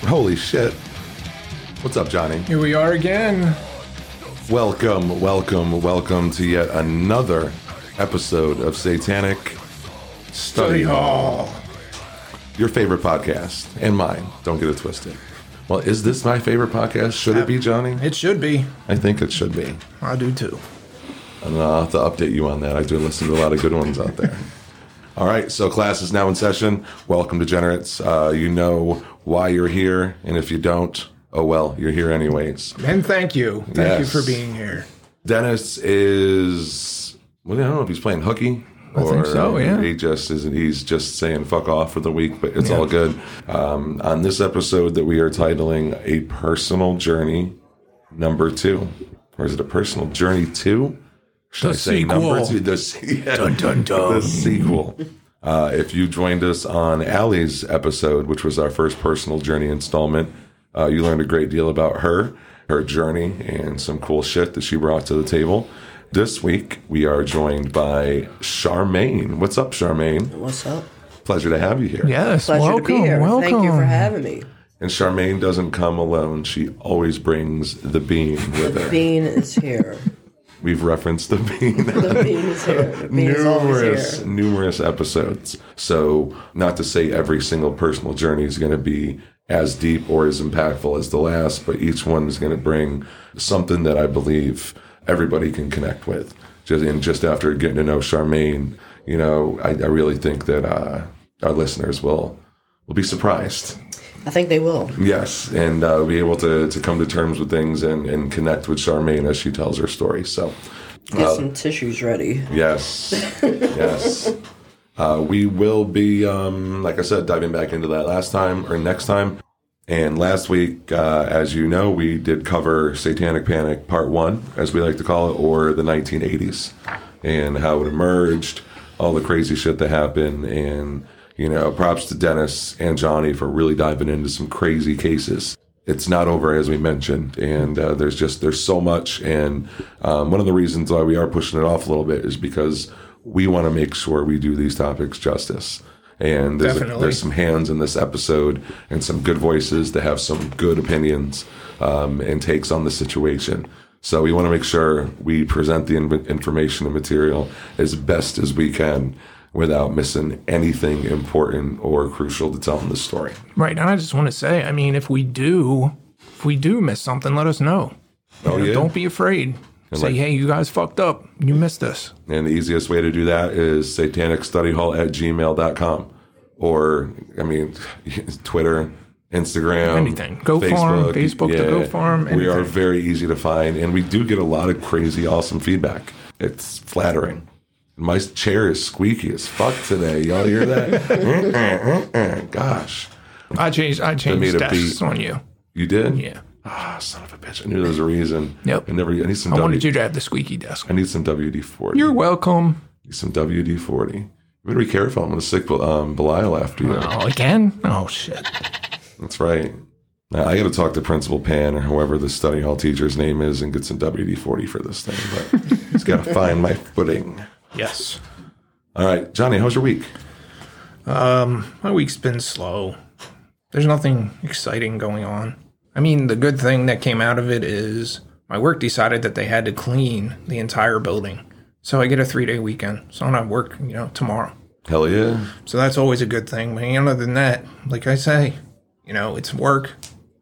Holy shit. What's up, Johnny? Here we are again. Welcome to yet another episode of Satanic Study Hall. Your favorite podcast, and mine. Don't get it twisted. Well, is this my favorite podcast? Should it be, Johnny? It should be. I think it should be. I do too. And I'll have to update you on that. I do listen to a lot of good ones out there. All right, so class is now in session. Welcome, degenerates. You know why you're here, and if you don't, oh well, you're here anyways. And thank you. Thank you for being here. Dennis is, well, I don't know if he's playing hooky. I think so, yeah. He's just saying fuck off for the week, but it's all good. On this episode that we are titling A Personal Journey number 2. Or is it A Personal Journey 2? Should I say number 2? Dun, dun, dun. The sequel. If you joined us on Allie's episode, which was our first Personal Journey installment, you learned a great deal about her journey, and some cool shit that she brought to the table. This week, we are joined by Charmaine. What's up, Charmaine? What's up? Pleasure to have you here. Yes, Pleasure to be here. welcome. Thank you for having me. And Charmaine doesn't come alone. She always brings the bean with her. The bean is here. We've referenced the bean. The bean is here. The bean is always here. Numerous episodes. So, not to say every single personal journey is going to be as deep or as impactful as the last, but each one is going to bring something that I believe everybody can connect with. Just after getting to know Charmaine, you know, I really think that our listeners will be surprised. I think they will. Yes, and be able to come to terms with things and connect with Charmaine as she tells her story. So, get some tissues ready. Yes, yes. We will be, like I said, diving back into that next time. And last week, as you know, we did cover Satanic Panic Part 1, as we like to call it, or the 1980s, and how it emerged, all the crazy shit that happened, and, you know, props to Dennis and Johnny for really diving into some crazy cases. It's not over, as we mentioned, and there's so much, and one of the reasons why we are pushing it off a little bit is because we want to make sure we do these topics justice. And there's some hands in this episode and some good voices that have some good opinions and takes on the situation. So we want to make sure we present the information and material as best as we can without missing anything important or crucial to tell in the story. Right, and I just want to say, I mean, if we do miss something, let us know. Yeah. Don't be afraid. Say, hey, you guys fucked up. You missed this. And the easiest way to do that is satanicstudyhall@gmail.com. Or, I mean, Twitter, Instagram, anything. Facebook to Go Farm. Anything. We are very easy to find. And we do get a lot of crazy, awesome feedback. It's flattering. My chair is squeaky as fuck today. Y'all hear that? Gosh. I changed desks on you. You did? Yeah. Son of a bitch. I knew there was a reason. Yep. I need some wanted you to have the squeaky desk. I need some WD-40. You're welcome. Need some WD-40. You better be careful. I'm going to sick Belial after you. Oh, again? Oh, shit. That's right. Now, I got to talk to Principal Pan or whoever the study hall teacher's name is and get some WD-40 for this thing. But he's got to find my footing. Yes. All right. Johnny, how's your week? My week's been slow. There's nothing exciting going on. I mean, the good thing that came out of it is my work decided that they had to clean the entire building. So I get a 3-day weekend. So I don't have work, tomorrow. Hell yeah. So that's always a good thing. But other than that, like I say, it's work.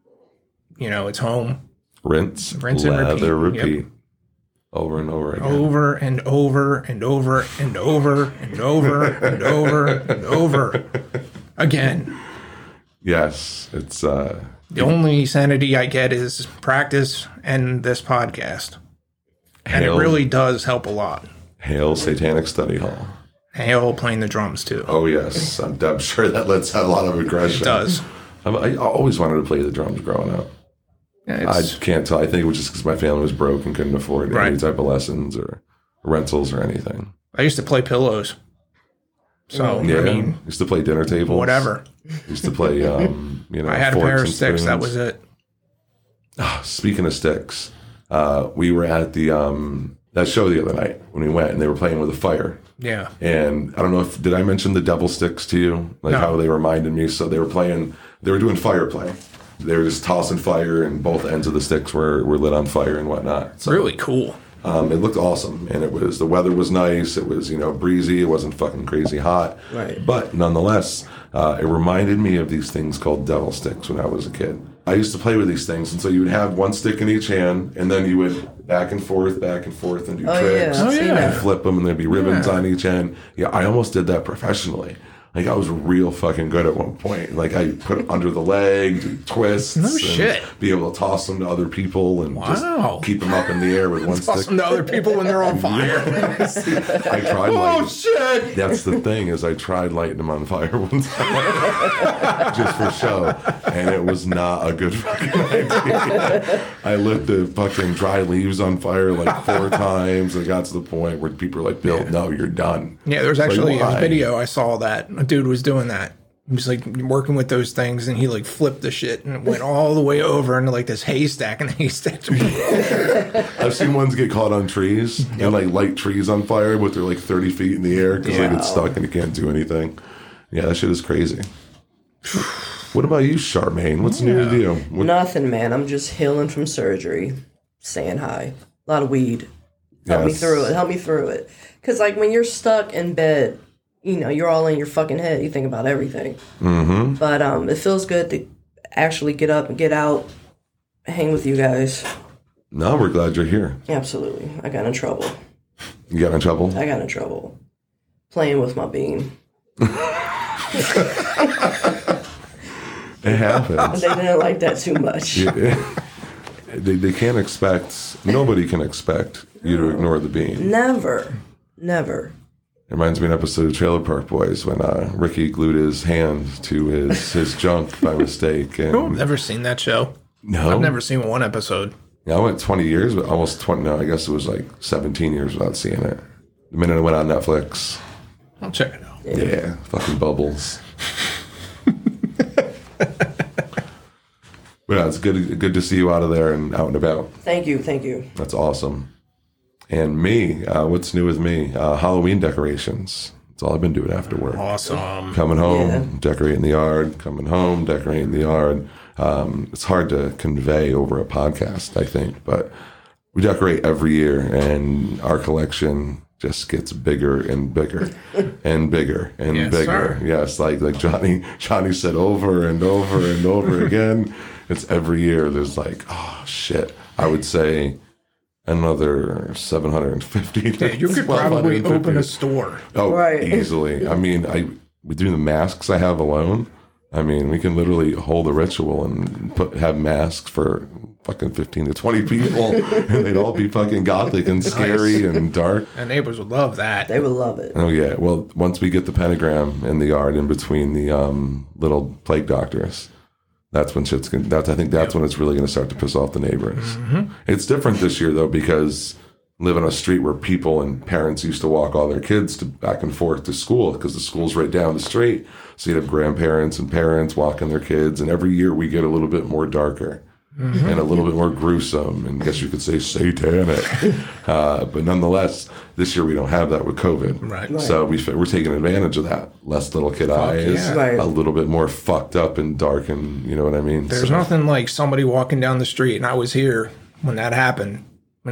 It's home. Rinse lather, and repeat. Yep. Over and over again. Over and over and over and over and over and over and over again. Yes, it's... The only sanity I get is practice and this podcast. And it really does help a lot. Hail Satanic Study Hall. Hail playing the drums, too. Oh, yes. I'm sure that lets out a lot of aggression. It does. I always wanted to play the drums growing up. Yeah, I can't tell. I think it was just because my family was broke and couldn't afford any type of lessons or rentals or anything. I used to play pillows. So, yeah, used to play dinner tables. Whatever. Used to play, I had a pair of sticks. That was it. Oh, speaking of sticks, we were at the that show the other night when we went, and they were playing with a fire. Yeah. And I don't know did I mention the devil sticks to you? Like how they reminded me. So they were doing fire play. They were just tossing fire, and both ends of the sticks were lit on fire and whatnot. So, Really cool. it looked awesome, and the weather was nice. It was, breezy. It wasn't fucking crazy hot. Right. But nonetheless, it reminded me of these things called devil sticks when I was a kid. I used to play with these things, and so you would have one stick in each hand, and then you would back and forth, and do tricks. Yeah. I've seen yeah. that. And flip them, and there'd be ribbons on each end. Yeah, I almost did that professionally. Like, I was real fucking good at one point. Like, I put it under the leg, do twists. No and shit. Be able to toss them to other people and Wow. just keep them up in the air with one Toss stick. them to other people when they're on fire. I tried lighting. shit! That's the thing, is I tried lighting them on fire one time. Just for show. And it was not a good fucking idea. I lit the fucking dry leaves on fire like 4 times. And it got to the point where people were like, Bill, no, you're done. Yeah, there's It's actually like, a why? video I saw that a dude was doing that. He was like working with those things, and he like flipped the shit, and it went all the way over into like this haystack, and the haystack. I've seen ones get caught on trees and like light trees on fire, but they're like 30 feet in the air because they get stuck and you can't do anything. Yeah, that shit is crazy. What about you, Charmaine? What's new with you? What, Nothing, man. I'm just healing from surgery. Saying hi. A lot of weed. Help me Yes. through it. Because, like, when you're stuck in bed, you're all in your fucking head. You think about everything. Mm-hmm. But it feels good to actually get up and get out, hang with you guys. no, we're glad you're here. Absolutely. I got in trouble. You got in trouble? I got in trouble. Playing with my bean. It happens. They didn't like that too much. They can't expect, nobody can expect you to ignore the bean. Never. It reminds me of an episode of Trailer Park Boys when Ricky glued his hand to his junk by mistake. And I've never seen that show. no, I've never seen one episode. Yeah, I went 20 years, but almost 20. No, I guess it was like 17 years without seeing it. The minute it went on Netflix, I'll check it out. yeah, fucking bubbles. But yeah, it's good to see you out of there and out and about. Thank you. That's awesome. And me, what's new with me? Halloween decorations. That's all I've been doing after work. Awesome. Coming home, Yeah. decorating the yard. Coming home, decorating the yard. It's hard to convey over a podcast, I think, but we decorate every year, and our collection just gets bigger and bigger and bigger and Yes, bigger. sir. Yes, like Johnny said over and over and over again. It's every year. There's like, oh shit. I would say another 750. Yeah, you could probably open a store. Oh, Right. easily. I mean, between the masks I have alone, I mean, we can literally hold a ritual and have masks for fucking 15 to 20 people, and they'd all be fucking gothic and scary and dark. And neighbors would love that. They would love it. Oh yeah. Well, once we get the pentagram in the yard in between the little plague doctors, that's when shit's gonna. I think that's when it's really going to start to piss off the neighbors. Mm-hmm. It's different this year though, because live on a street where people and parents used to walk all their kids back and forth to school because the school's right down the street. So you'd have grandparents and parents walking their kids, and every year we get a little bit more darker. Mm-hmm. And a little bit more gruesome, and I guess you could say satanic. But nonetheless, this year we don't have that with COVID. Right. So we're taking advantage of that. Less little kid eyes, yeah. Right. a little bit more fucked up and dark, and you know what I mean? There's nothing like somebody walking down the street, and I was here when that happened. When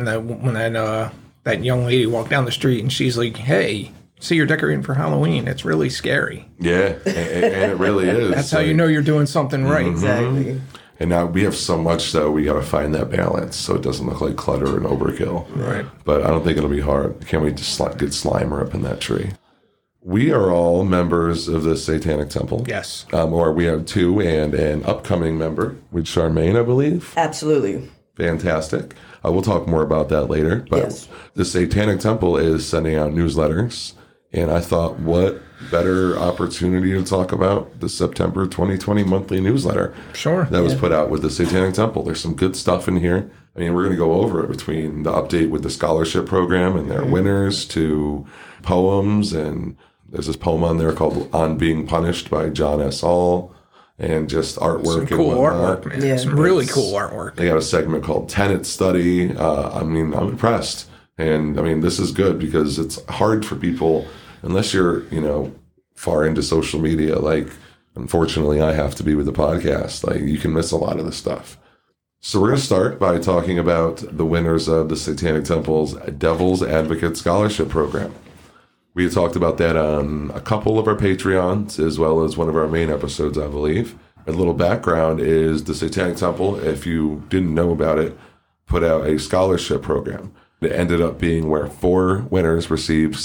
that young lady walked down the street, and she's like, "Hey, see, you're decorating for Halloween. It's really scary." Yeah, and it really is. That's how you know you're doing something right. Exactly. And now we have so much, so we got to find that balance so it doesn't look like clutter and overkill. Right. But I don't think it'll be hard. Can't wait to get Slimer up in that tree. We are all members of the Satanic Temple. Yes. Or we have 2 and an upcoming member with Charmaine, I believe. Absolutely. Fantastic. We'll talk more about that later. But Yes. the Satanic Temple is sending out newsletters. And I thought, what better opportunity to talk about the September 2020 monthly newsletter Sure. that was put out with the Satanic Temple. There's some good stuff in here. I mean, we're going to go over it between the update with the scholarship program and their winners to poems. And there's this poem on there called On Being Punished by John S. Hall, and just artwork Some cool and whatnot. artwork, man. Yeah. Some really cool artwork. They got a segment called Tenet Study. I mean, I'm impressed. And I mean, this is good because it's hard for people, unless you're, far into social media, like Unfortunately, I have to be with the podcast. Like, you can miss a lot of this stuff. So we're going to start by talking about the winners of the Satanic Temple's Devil's Advocate Scholarship Program. We had talked about that on a couple of our Patreons, as well as one of our main episodes, I believe. A little background is the Satanic Temple, if you didn't know about it, put out a scholarship program. It ended up being where 4 winners received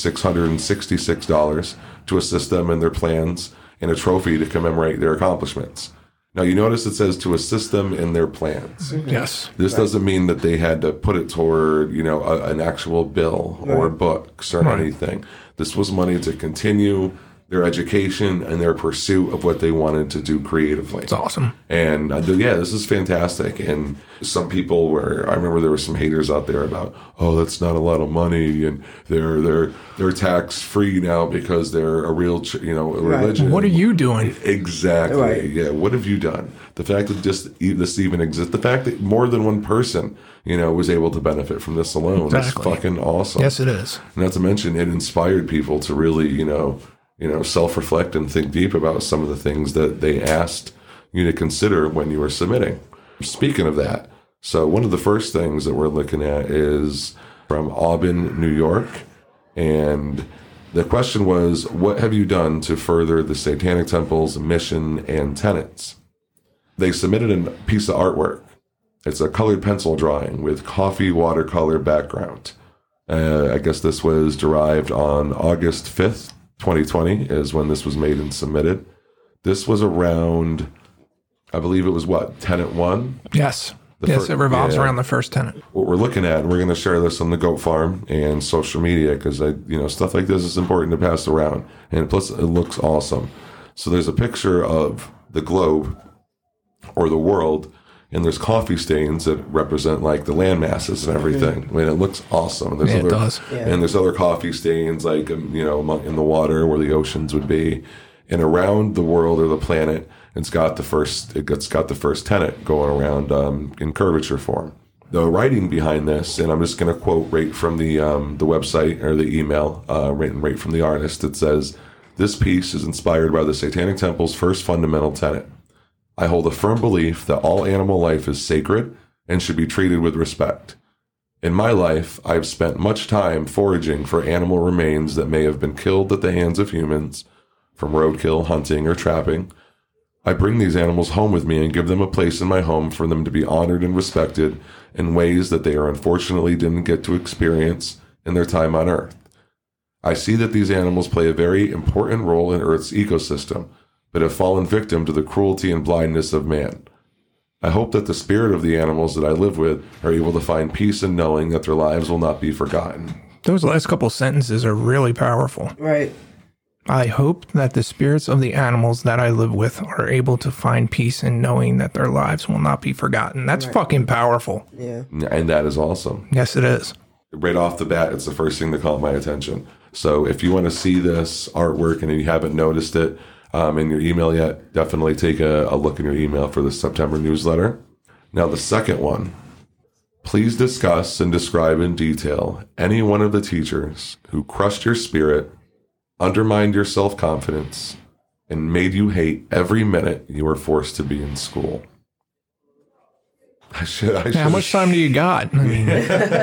$666 to assist them in their plans and a trophy to commemorate their accomplishments. Now, you notice it says to assist them in their plans. Yes. This doesn't mean that they had to put it toward, an actual bill or books or anything. This was money to continue their education and their pursuit of what they wanted to do creatively. It's awesome. And this is fantastic. And some people I remember there were some haters out there about, oh, that's not a lot of money, and they're tax free now because they're a real, religion. What are you doing? Exactly. Right. Yeah. What have you done? The fact that this even exists, the fact that more than one person, was able to benefit from this alone is fucking awesome. Yes, it is. Not to mention, it inspired people to really, self-reflect and think deep about some of the things that they asked you to consider when you were submitting. Speaking of that, so one of the first things that we're looking at is from Auburn, New York. And the question was, what have you done to further the Satanic Temple's mission and tenets? They submitted a piece of artwork. It's a colored pencil drawing with coffee watercolor background. I guess this was derived on August 5th, 2020 is when this was made and submitted. This was around, I believe it was tenet 1? Yes. It revolves around the first tenet. What we're looking at, and we're going to share this on the Goat Farm and social media, because stuff like this is important to pass around. And plus, it looks awesome. So there's a picture of the globe or the world, and there's coffee stains that represent like the land masses and everything. I mean, it looks awesome. There's it does. Yeah. And there's other coffee stains like, in the water where the oceans would be. And around the world or the planet, it's got the first tenet going around in curvature form. The writing behind this, and I'm just going to quote right from the website or the email, written right from the artist. It says, "This piece is inspired by the Satanic Temple's first fundamental tenet. I hold a firm belief that all animal life is sacred and should be treated with respect. In my life, I have spent much time foraging for animal remains that may have been killed at the hands of humans, from roadkill, hunting, or trapping. I bring these animals home with me and give them a place in my home for them to be honored and respected in ways that they unfortunately didn't get to experience in their time on Earth. I see that these animals play a very important role in Earth's ecosystem, but have fallen victim to the cruelty and blindness of man. I hope that the spirit of the animals that I live with are able to find peace in knowing that their lives will not be forgotten." Those last couple sentences are really powerful. Right. I hope that the spirits of the animals that I live with are able to find peace in knowing that their lives will not be forgotten. That's fucking powerful. Yeah. And that is awesome. Yes, it is. Right off the bat, it's the first thing that caught my attention. So if you want to see this artwork and you haven't noticed it in your email yet, definitely take a look in your email for the September newsletter. Now, the second one. Please discuss and describe in detail any one of the teachers who crushed your spirit, undermined your self-confidence, and made you hate every minute you were forced to be in school. How much time do you got? I mean,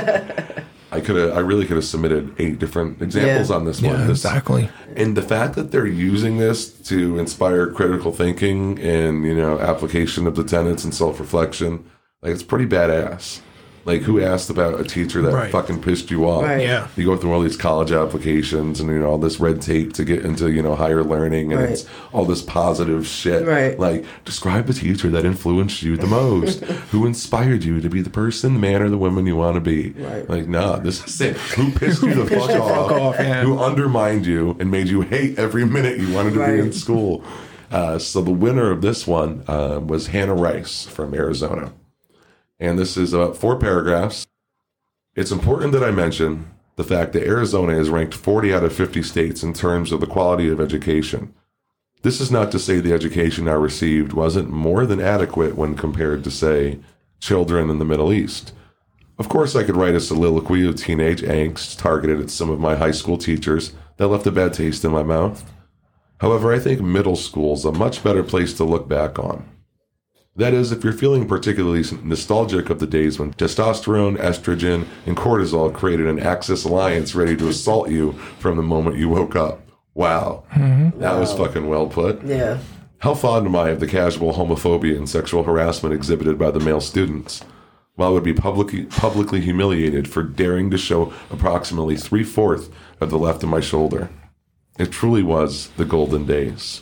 I really could have submitted 8 different examples on this one. Exactly. And the fact that they're using this to inspire critical thinking and, application of the tenets and self-reflection, like, it's pretty badass. Like, who asked about a teacher that fucking pissed you off? Right. Yeah. You go through all these college applications and, all this red tape to get into, higher learning, and it's all this positive shit. Right. Like, describe the teacher that influenced you the most, who inspired you to be the person, the man, or the woman you want to be. Right. Like, nah, this is it. Who pissed you the fuck off? Yeah. Who undermined you and made you hate every minute you wanted to be in school? So the winner of this one was Hannah Rice from Arizona. And this is about 4 paragraphs. It's important that I mention the fact that Arizona is ranked 40 out of 50 states in terms of the quality of education. This is not to say the education I received wasn't more than adequate when compared to, say, children in the Middle East. Of course, I could write a soliloquy of teenage angst targeted at some of my high school teachers that left a bad taste in my mouth. However, I think middle school's a much better place to look back on. That is, if you're feeling particularly nostalgic of the days when testosterone, estrogen, and cortisol created an Axis alliance ready to assault you from the moment you woke up. Wow. That was fucking well put. Yeah. How fond am I of the casual homophobia and sexual harassment exhibited by the male students? While I would be publicly humiliated for daring to show approximately 3/4 of the left of my shoulder. It truly was the golden days.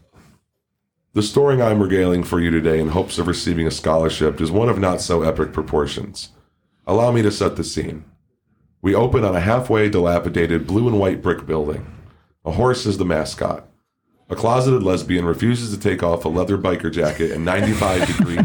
The story I'm regaling for you today in hopes of receiving a scholarship is one of not so epic proportions. Allow me to set the scene. We open on a halfway dilapidated blue and white brick building. A horse is the mascot. A closeted lesbian refuses to take off a leather biker jacket in 95-degree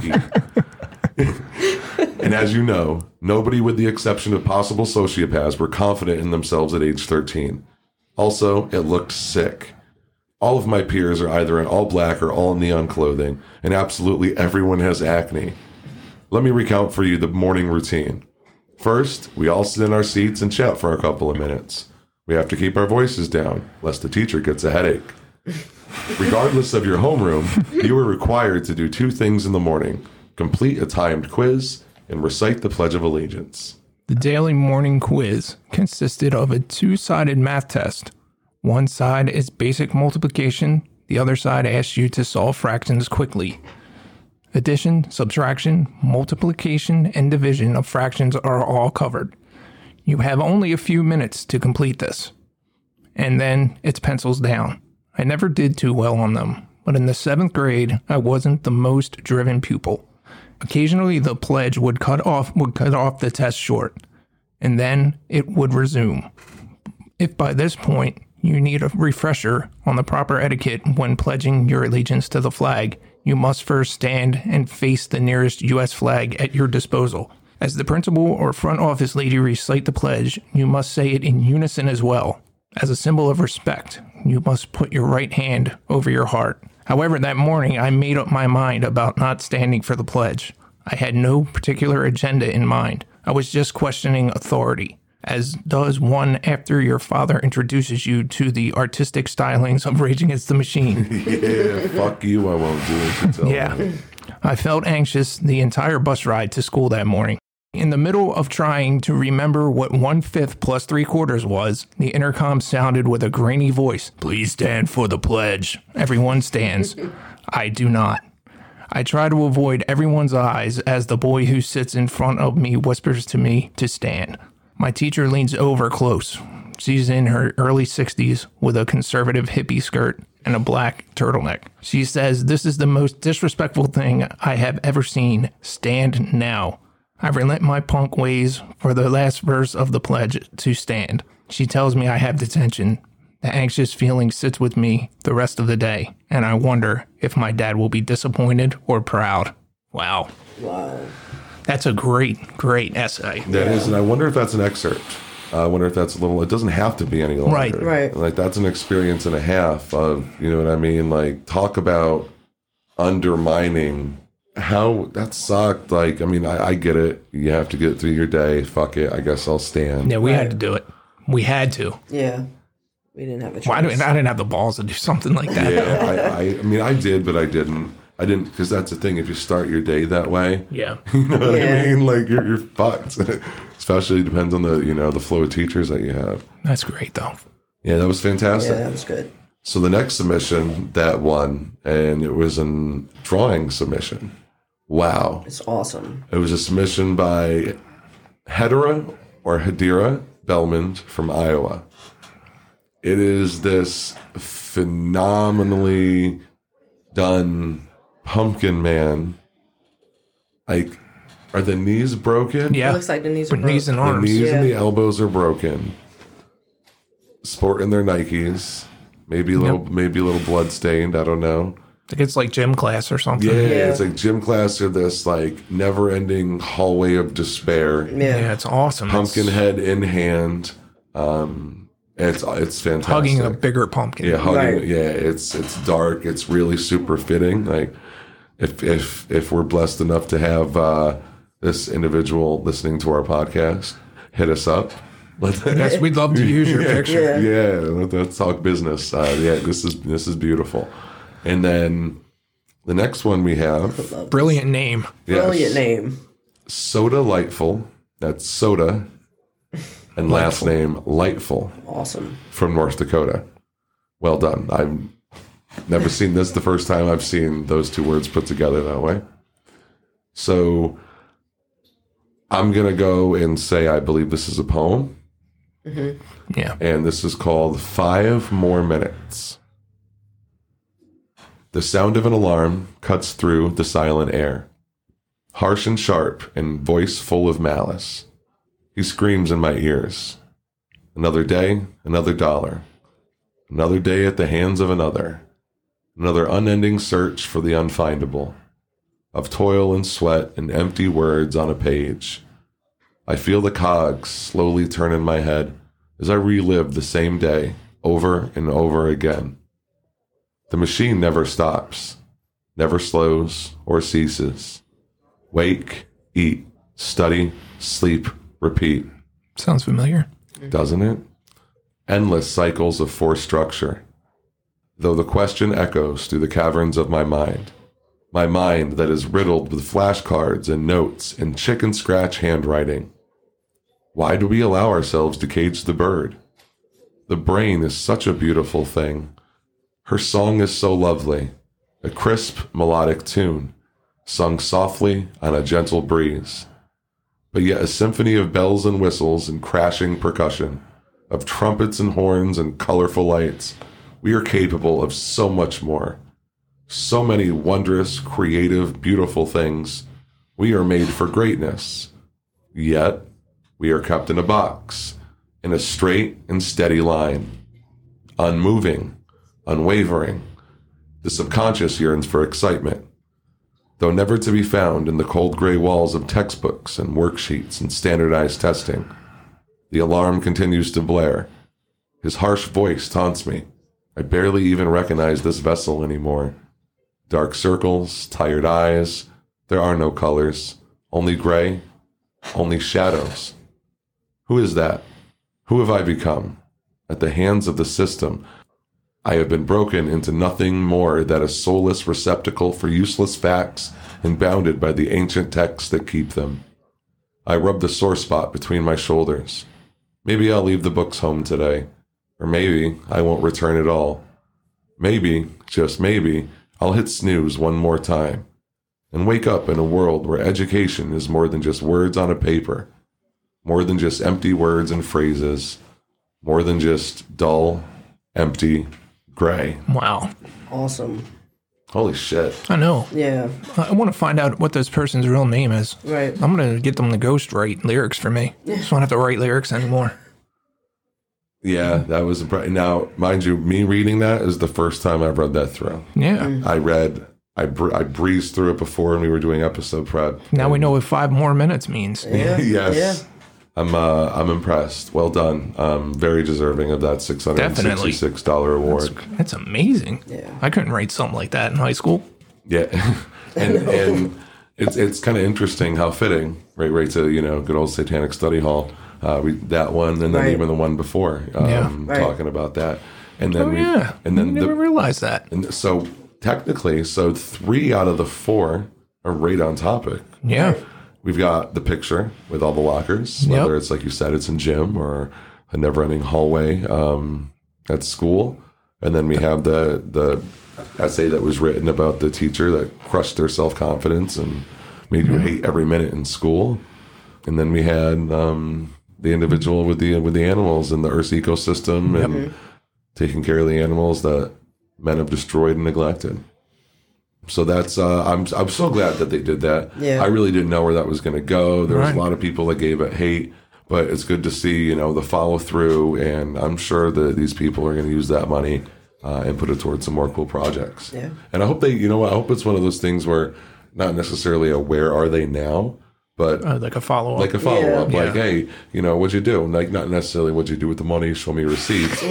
heat. And as you know, nobody with the exception of possible sociopaths were confident in themselves at age 13. Also, it looked sick. All of my peers are either in all black or all neon clothing, and absolutely everyone has acne. Let me recount for you the morning routine. First, we all sit in our seats and chat for a couple of minutes. We have to keep our voices down, lest the teacher gets a headache. Regardless of your homeroom, you are required to do 2 things in the morning: complete a timed quiz and recite the Pledge of Allegiance. The daily morning quiz consisted of a 2-sided math test. One side is basic multiplication, the other side asks you to solve fractions quickly. Addition, subtraction, multiplication, and division of fractions are all covered. You have only a few minutes to complete this. And then it's pencils down. I never did too well on them, but in the 7th grade, I wasn't the most driven pupil. Occasionally, the pledge would cut off the test short, and then it would resume. If by this point you need a refresher on the proper etiquette when pledging your allegiance to the flag, you must first stand and face the nearest U.S. flag at your disposal. As the principal or front office lady recite the pledge, you must say it in unison as well. As a symbol of respect, you must put your right hand over your heart. However, that morning I made up my mind about not standing for the pledge. I had no particular agenda in mind. I was just questioning authority, as does one after your father introduces you to the artistic stylings of Rage Against the Machine. Yeah, fuck you, I won't do it. You tell me. I felt anxious the entire bus ride to school that morning. In the middle of trying to remember what 1/5 plus 3/4 was, the intercom sounded with a grainy voice. Please stand for the pledge. Everyone stands. I do not. I try to avoid everyone's eyes as the boy who sits in front of me whispers to me to stand. My teacher leans over close. She's in her early 60s with a conservative hippie skirt and a black turtleneck. She says, "This is the most disrespectful thing I have ever seen. Stand now." I relent my punk ways for the last verse of the pledge to stand. She tells me I have detention. The anxious feeling sits with me the rest of the day, and I wonder if my dad will be disappointed or proud. Wow. Wow. That's a great essay. That is, and I wonder if that's an excerpt. I wonder if that's a little, it doesn't have to be any longer. Right. Like, that's an experience and a half of, you know what I mean? Like, talk about undermining how that sucked. Like, I mean, I get it. You have to get through your day. Fuck it. I guess I'll stand. Yeah, we had to do it. We had to. Yeah. We didn't have a choice. Well, I didn't have the balls to do something like that. Yeah, I mean, I did, but I didn't. I didn't, because that's the thing. If you start your day that way, Yeah. you know what I mean? Like, you're fucked. Especially depends on the, you know, the flow of teachers that you have. That's great, though. Yeah, that was fantastic. Yeah, that was good. So the next submission that won, and it was a drawing submission. Wow. It's awesome. It was a submission by Hedira Belmond from Iowa. It is this phenomenally done pumpkin man. Like, are the knees broken? Yeah. It looks like the knees are Knees and broken. arms. The knees Yeah. and the elbows are broken. Sporting their Nikes. Maybe a little blood stained. I don't know. I think it's like gym class or something. Yeah, it's like gym class or this like never-ending hallway of despair. Yeah, it's awesome. Pumpkin head in hand. It's fantastic. Hugging a bigger pumpkin. Yeah, hugging. Right. Yeah, it's dark. It's really super fitting. Like if we're blessed enough to have this individual listening to our podcast, hit us up. Yes, we'd love to use your picture. Yeah. Let's talk business. Yeah, this is beautiful. And then the next one we have, Brilliant name. Brilliant name. Soda Lightful. That's Soda, and last name Lightful. Awesome. From North Dakota. Well done. I've never seen this. The first time I've seen those two words put together that way. So I'm gonna go and say I believe this is a poem. Yeah. And this is called 5 More Minutes. The sound of an alarm cuts through the silent air. Harsh and sharp and voice full of malice. He screams in my ears. Another day, another dollar. Another day at the hands of another. Another unending search for the unfindable. Of toil and sweat and empty words on a page. I feel the cogs slowly turn in my head as I relive the same day over and over again. The machine never stops, never slows or ceases. Wake, eat, study, sleep, repeat. Sounds familiar. Doesn't it? Endless cycles of force structure. Though the question echoes through the caverns of my mind that is riddled with flashcards and notes and chicken scratch handwriting. Why do we allow ourselves to cage the bird? The brain is such a beautiful thing. Her song is so lovely, a crisp melodic tune, sung softly on a gentle breeze, but yet a symphony of bells and whistles and crashing percussion, of trumpets and horns and colorful lights. We are capable of so much more. So many wondrous, creative, beautiful things. We are made for greatness. Yet, we are kept in a box, in a straight and steady line. Unmoving, unwavering. The subconscious yearns for excitement. Though never to be found in the cold gray walls of textbooks and worksheets and standardized testing. The alarm continues to blare. His harsh voice taunts me. I barely even recognize this vessel anymore. Dark circles, tired eyes. There are no colors. Only gray. Only shadows. Who is that? Who have I become? At the hands of the system, I have been broken into nothing more than a soulless receptacle for useless facts and bounded by the ancient texts that keep them. I rub the sore spot between my shoulders. Maybe I'll leave the books home today. Or maybe I won't return at all. Maybe, just maybe, I'll hit snooze one more time and wake up in a world where education is more than just words on a paper, more than just empty words and phrases, more than just dull, empty, gray. Wow. Awesome. Holy shit. I know. Yeah. I want to find out what this person's real name is. Right. I'm going to get them to ghost write lyrics for me. Just won't have to write lyrics anymore. Yeah, that was now, mind you, me reading that is the first time I've read that through. Yeah. I breezed through it before when we were doing episode prep. Now we know what 5 more minutes means. Yeah. Yes. Yeah. I'm impressed. Well done. Very deserving of that $666 award. That's amazing. Yeah. I couldn't write something like that in high school. Yeah. and it's kind of interesting how fitting, right to, good old Satanic Study Hall. That one, and then Right. even the one before, Right. talking about that. And then and then I never realized that. And so technically, 3 out of the 4 are right on topic. Yeah. We've got the picture with all the lockers, whether it's like you said, it's in gym or a never-ending hallway at school. And then we have the essay that was written about the teacher that crushed their self-confidence and made you hate every minute in school. And then we had the individual with the animals and the Earth's ecosystem and taking care of the animals that men have destroyed and neglected. So that's I'm so glad that they did that. Yeah. I really didn't know where that was going to go. There was a lot of people that gave it hate, but it's good to see the follow through, and I'm sure that these people are going to use that money and put it towards some more cool projects. Yeah. And I hope I hope it's one of those things where not necessarily a where are they now, but Like a follow-up. like a follow-up, Yeah. like, hey, what'd you do? Like, not necessarily what'd you do with the money, show me receipts.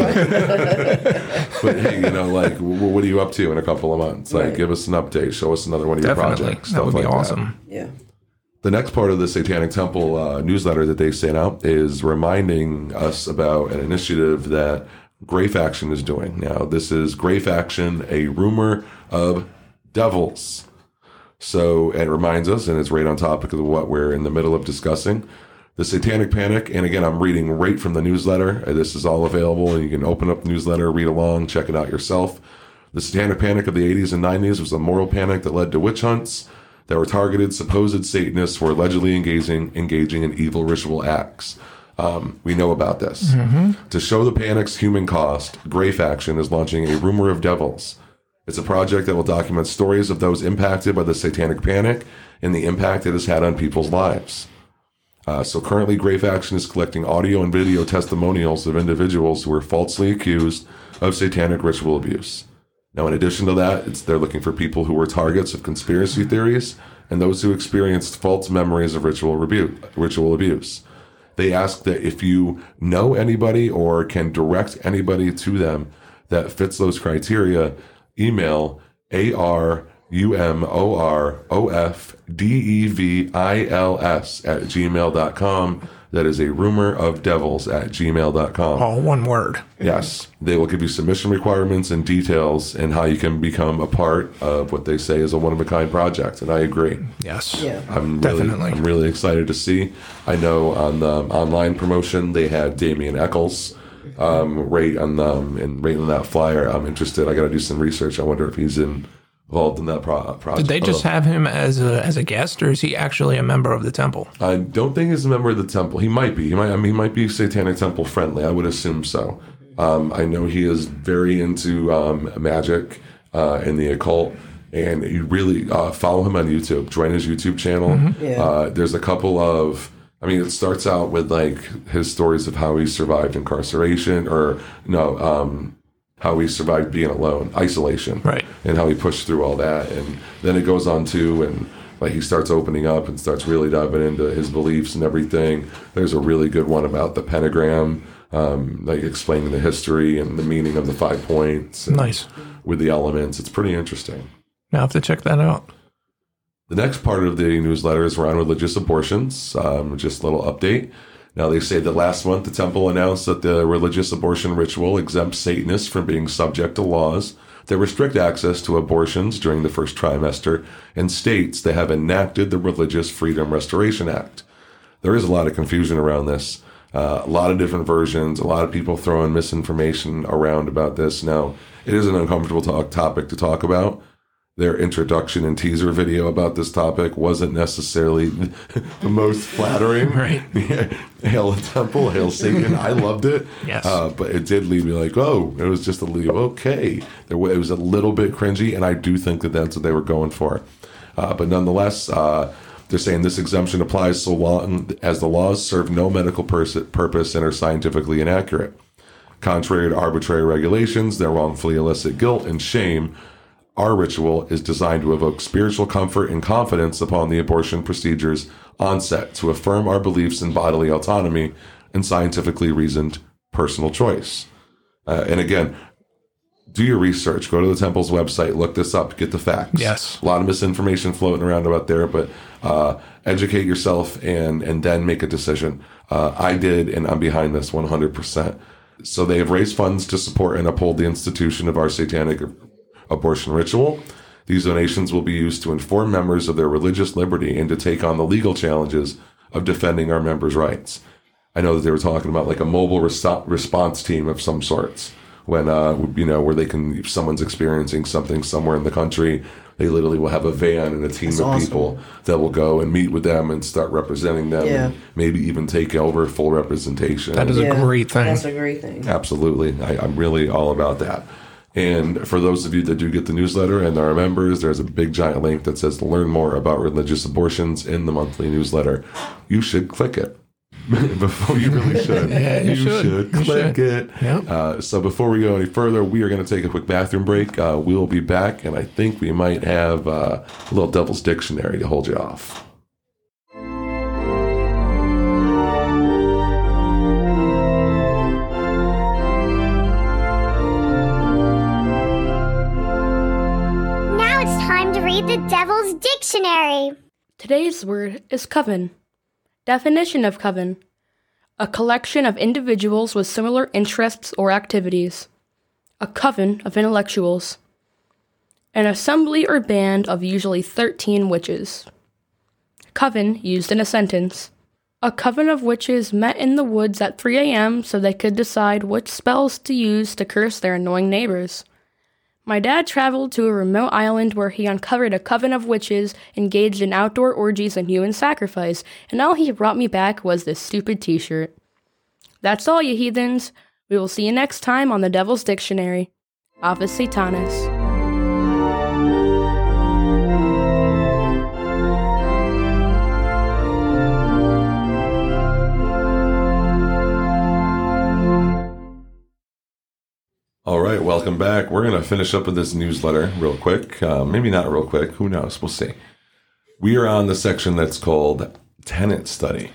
But, hey, what are you up to in a couple of months? Like, Right. give us an update, show us another one of your Definitely. projects. That would be like awesome. Yeah. The next part of the Satanic Temple newsletter that they sent out is reminding us about an initiative that Grey Faction is doing. Now, this is Grey Faction, a rumor of devils. So it reminds us, and it's right on topic of what we're in the middle of discussing, the Satanic Panic. And again, I'm reading right from the newsletter. This is all available, and you can open up the newsletter, read along, check it out yourself. The Satanic Panic of the 80s and 90s was a moral panic that led to witch hunts that were targeted supposed Satanists who were allegedly engaging in evil ritual acts. We know about this. To show the panic's human cost, Grey Faction is launching a Rumor of Devils. It's a project that will document stories of those impacted by the Satanic Panic and the impact it has had on people's lives. So currently, Grey Faction is collecting audio and video testimonials of individuals who were falsely accused of satanic ritual abuse. Now, in addition to that, they're looking for people who were targets of conspiracy theories and those who experienced false memories of ritual abuse. They ask that if you know anybody or can direct anybody to them that fits those criteria, email arumorofdevils@gmail.com. That is a rumor of devils @gmail.com. All one word. Yes. They will give you submission requirements and details and how you can become a part of what they say is a one-of-a-kind project. And I agree. Yes. Yeah. I'm Definitely. really excited to see. I know on the online promotion, they had Damien Eccles right on that flyer. I'm interested. I got to do some research. I wonder if he's involved in that project. Did they just have him as a guest, or is he actually a member of the temple? I don't think he's a member of the temple. He might be. He might be Satanic Temple friendly. I would assume so. I know he is very into magic and the occult, and you really follow him on YouTube. Join his YouTube channel. Yeah. There's a couple of. It starts out with like his stories of how he survived incarceration, how he survived being alone, isolation, Right. and how he pushed through all that. And then it goes on to, and like he starts opening up and starts really diving into his beliefs and everything. There's a really good one about the pentagram, like explaining the history and the meaning of the 5 points. And Nice. with the elements. It's pretty interesting. Now I have to check that out. The next part of the newsletter is around religious abortions. Just a little update. Now, they say that last month the temple announced that the religious abortion ritual exempts Satanists from being subject to laws that restrict access to abortions during the first trimester, and states they have enacted the Religious Freedom Restoration Act. There is a lot of confusion around this. A lot of different versions, a lot of people throwing misinformation around about this. Now, it is an uncomfortable topic to talk about. Their introduction and teaser video about this topic wasn't necessarily the most flattering. Right. Hail Temple, hail Satan. I loved it. Yes. But it did leave me like, oh, it was just a little, okay. It was a little bit cringy, and I do think that that's what they were going for. But nonetheless, they're saying this exemption applies so long as the laws serve no medical purpose and are scientifically inaccurate. Contrary to arbitrary regulations that wrongfully elicit guilt and shame, our ritual is designed to evoke spiritual comfort and confidence upon the abortion procedure's onset, to affirm our beliefs in bodily autonomy and scientifically reasoned personal choice. And again, do your research. Go to the temple's website. Look this up. Get the facts. Yes. A lot of misinformation floating around about there, but educate yourself and then make a decision. I did, and I'm behind this 100%. So they have raised funds to support and uphold the institution of our satanic abortion ritual. These donations will be used to inform members of their religious liberty and to take on the legal challenges of defending our members' rights. I know that they were talking about like a mobile response team of some sorts when, where they can, if someone's experiencing something somewhere in the country, they literally will have a van and a team of people that will go and meet with them and start representing them and maybe even take over full representation. That is a great thing. That's a great thing. Absolutely. I'm really all about that. And for those of you that do get the newsletter and are members, there's a big giant link that says to learn more about religious abortions in the monthly newsletter. You should click it. Before you really should. You should click it. Yep. So before we go any further, we are going to take a quick bathroom break. We'll be back, and I think we might have a little Devil's Dictionary to hold you off. Now it's time to read the Devil's Dictionary. Today's word is coven. Definition of coven: a collection of individuals with similar interests or activities. A coven of intellectuals. An assembly or band of usually 13 witches. Coven used in a sentence. A coven of witches met in the woods at 3 a.m. so they could decide which spells to use to curse their annoying neighbors. My dad traveled to a remote island where he uncovered a coven of witches engaged in outdoor orgies and human sacrifice, and all he brought me back was this stupid t-shirt. That's all, you heathens. We will see you next time on the Devil's Dictionary. Avis Satanis. All right, welcome back. We're going to finish up with this newsletter real quick. Maybe not real quick. Who knows? We'll see. We are on the section that's called Tenet Study.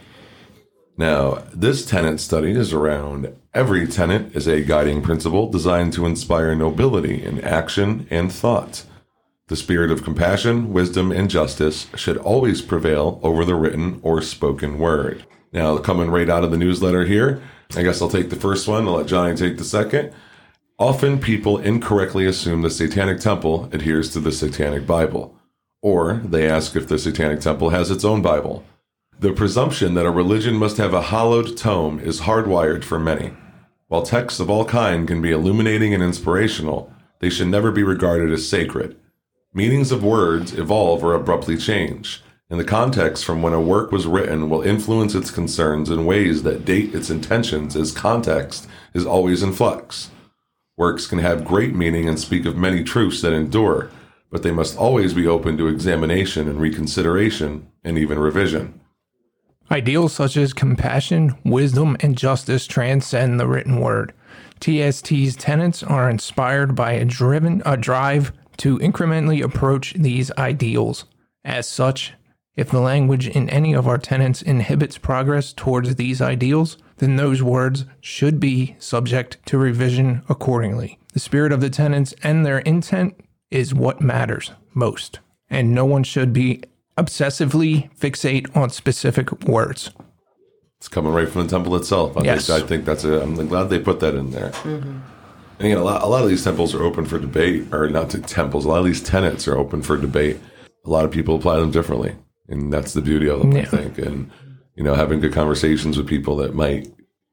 Now, this tenet study is around every tenet is a guiding principle designed to inspire nobility in action and thought. The spirit of compassion, wisdom, and justice should always prevail over the written or spoken word. Now, coming right out of the newsletter here, I guess I'll take the first one. I'll let Johnny take the second. Often people incorrectly assume the Satanic Temple adheres to the Satanic Bible, or they ask if the Satanic Temple has its own Bible. The presumption that a religion must have a hallowed tome is hardwired for many. While texts of all kind can be illuminating and inspirational, they should never be regarded as sacred. Meanings of words evolve or abruptly change, and the context from when a work was written will influence its concerns in ways that date its intentions, as context is always in flux. Works can have great meaning and speak of many truths that endure, but they must always be open to examination and reconsideration, and even revision. Ideals such as compassion, wisdom, and justice transcend the written word. TST's tenets are inspired by a drive to incrementally approach these ideals. As such, if the language in any of our tenets inhibits progress towards these ideals, then those words should be subject to revision accordingly. The spirit of the tenets and their intent is what matters most, and no one should be obsessively fixate on specific words. It's coming right from the temple itself. I think that's I'm glad they put that in there. Mm-hmm. And a lot of these temples are open for debate, or not to temples. A lot of these tenets are open for debate. A lot of people apply them differently, and that's the beauty of them, I think. And having good conversations with people that might,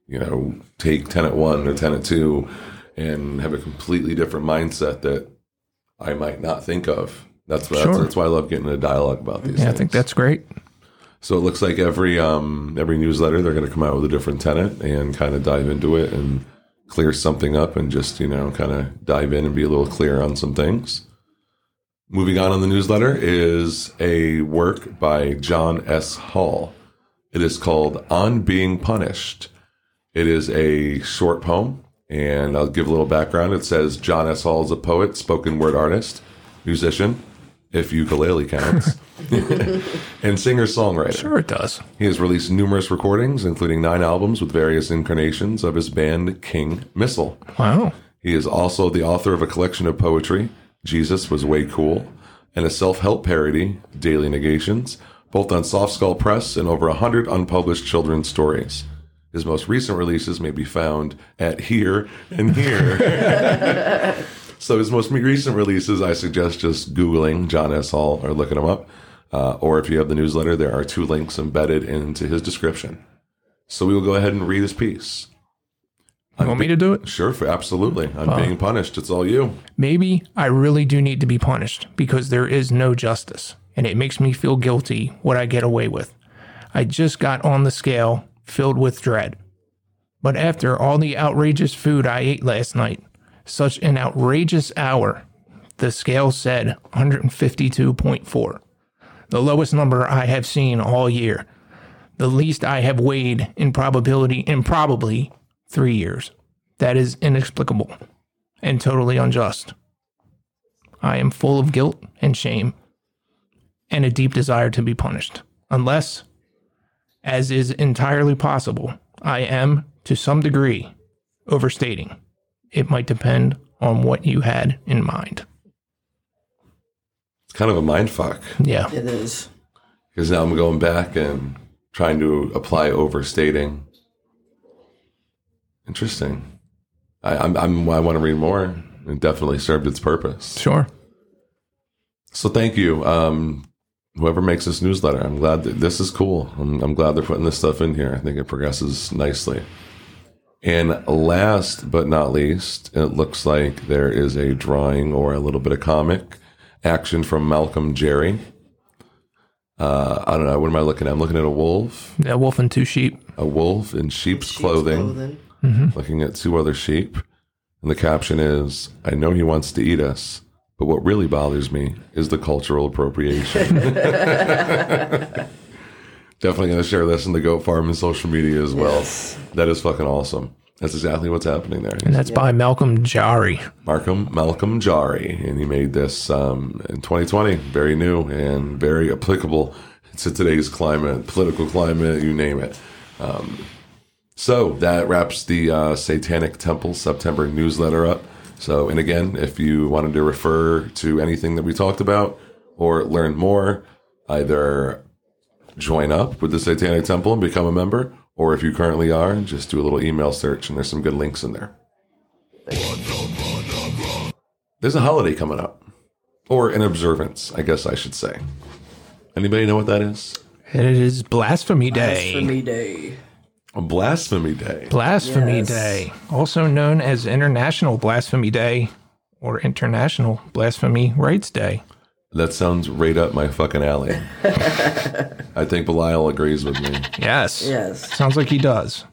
take tenet 1 or tenet 2 and have a completely different mindset that I might not think of. That's why I love getting a dialogue about these things. I think that's great. So it looks like every newsletter, they're going to come out with a different tenet and kind of dive into it and clear something up and just, kind of dive in and be a little clear on some things. Moving on the newsletter is a work by John S. Hall. It is called On Being Punished. It is a short poem, and I'll give a little background. It says John S. Hall is a poet, spoken word artist, musician, if ukulele counts, and singer-songwriter. Sure it does. He has released numerous recordings, including 9 albums with various incarnations of his band King Missile. Wow. He is also the author of a collection of poetry, Jesus Was Way Cool, and a self-help parody, Daily Negations, both on Soft Skull Press and over 100 unpublished children's stories. His most recent releases may be found at Here and Here. So his most recent releases, I suggest just Googling John S. Hall or looking him up. Or if you have the newsletter, there are 2 links embedded into his description. So we will go ahead and read his piece. You want me to do it? Sure, absolutely. I'm being punished. It's all you. Maybe I really do need to be punished because there is no justice, and it makes me feel guilty what I get away with. I just got on the scale filled with dread. But after all the outrageous food I ate last night, such an outrageous hour, the scale said 152.4. The lowest number I have seen all year. The least I have weighed in probably 3 years. That is inexplicable and totally unjust. I am full of guilt and shame and a deep desire to be punished, unless, as is entirely possible, I am, to some degree, overstating. It might depend on what you had in mind. It's kind of a mind fuck. Yeah. It is. Because now I'm going back and trying to apply overstating. Interesting. I want to read more. It definitely served its purpose. Sure. So thank you, whoever makes this newsletter. I'm glad that this is cool. I'm glad they're putting this stuff in here. I think it progresses nicely. And last but not least, it looks like there is a drawing or a little bit of comic action from Malcolm Jerry. I don't know. What am I looking at? I'm looking at a wolf. A wolf and two sheep. A wolf in sheep's clothing. Looking at two other sheep. And the caption is, I know he wants to eat us, but what really bothers me is the cultural appropriation. Definitely going to share this in the Goat Farm and social media as well. Yes. That is fucking awesome. That's exactly what's happening there. And that's by Malcolm Jari. Malcolm Jari. And he made this in 2020. Very new and very applicable to today's climate, political climate, you name it. So that wraps the Satanic Temple September newsletter up. So, and again, if you wanted to refer to anything that we talked about or learn more, either join up with the Satanic Temple and become a member, or if you currently are, just do a little email search and there's some good links in there. There's a holiday coming up, or an observance, I guess I should say. Anybody know what that is? It is Blasphemy Day. Blasphemy Day. A Blasphemy Day. Blasphemy Yes. Day, also known as International Blasphemy Day or International Blasphemy Rights Day. That sounds right up my fucking alley. I think Belial agrees with me. Yes. Yes. Sounds like he does.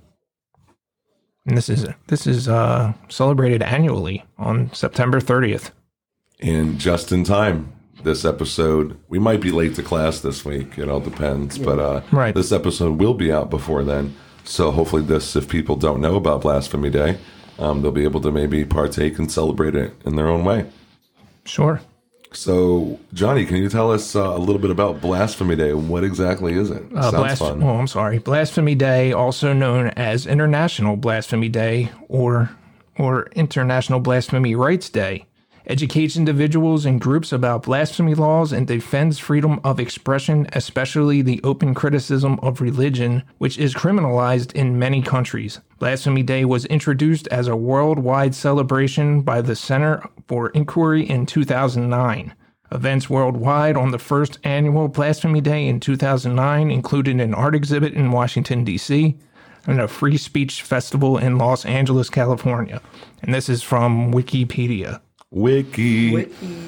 And this is celebrated annually on September 30th. And just in time, this episode, we might be late to class this week. It all depends. But Right. This episode will be out before then. So hopefully this, if people don't know about Blasphemy Day, they'll be able to maybe partake and celebrate it in their own way. Sure. So, Johnny, can you tell us a little bit about Blasphemy Day? What exactly is it? Sounds fun. I'm sorry. Blasphemy Day, also known as International Blasphemy Day or International Blasphemy Rights Day, educates individuals and groups about blasphemy laws and defends freedom of expression, especially the open criticism of religion, which is criminalized in many countries. Blasphemy Day was introduced as a worldwide celebration by the Center for Inquiry in 2009. Events worldwide on the first annual Blasphemy Day in 2009 included an art exhibit in Washington, D.C., and a free speech festival in Los Angeles, California. And this is from Wikipedia. Wiki.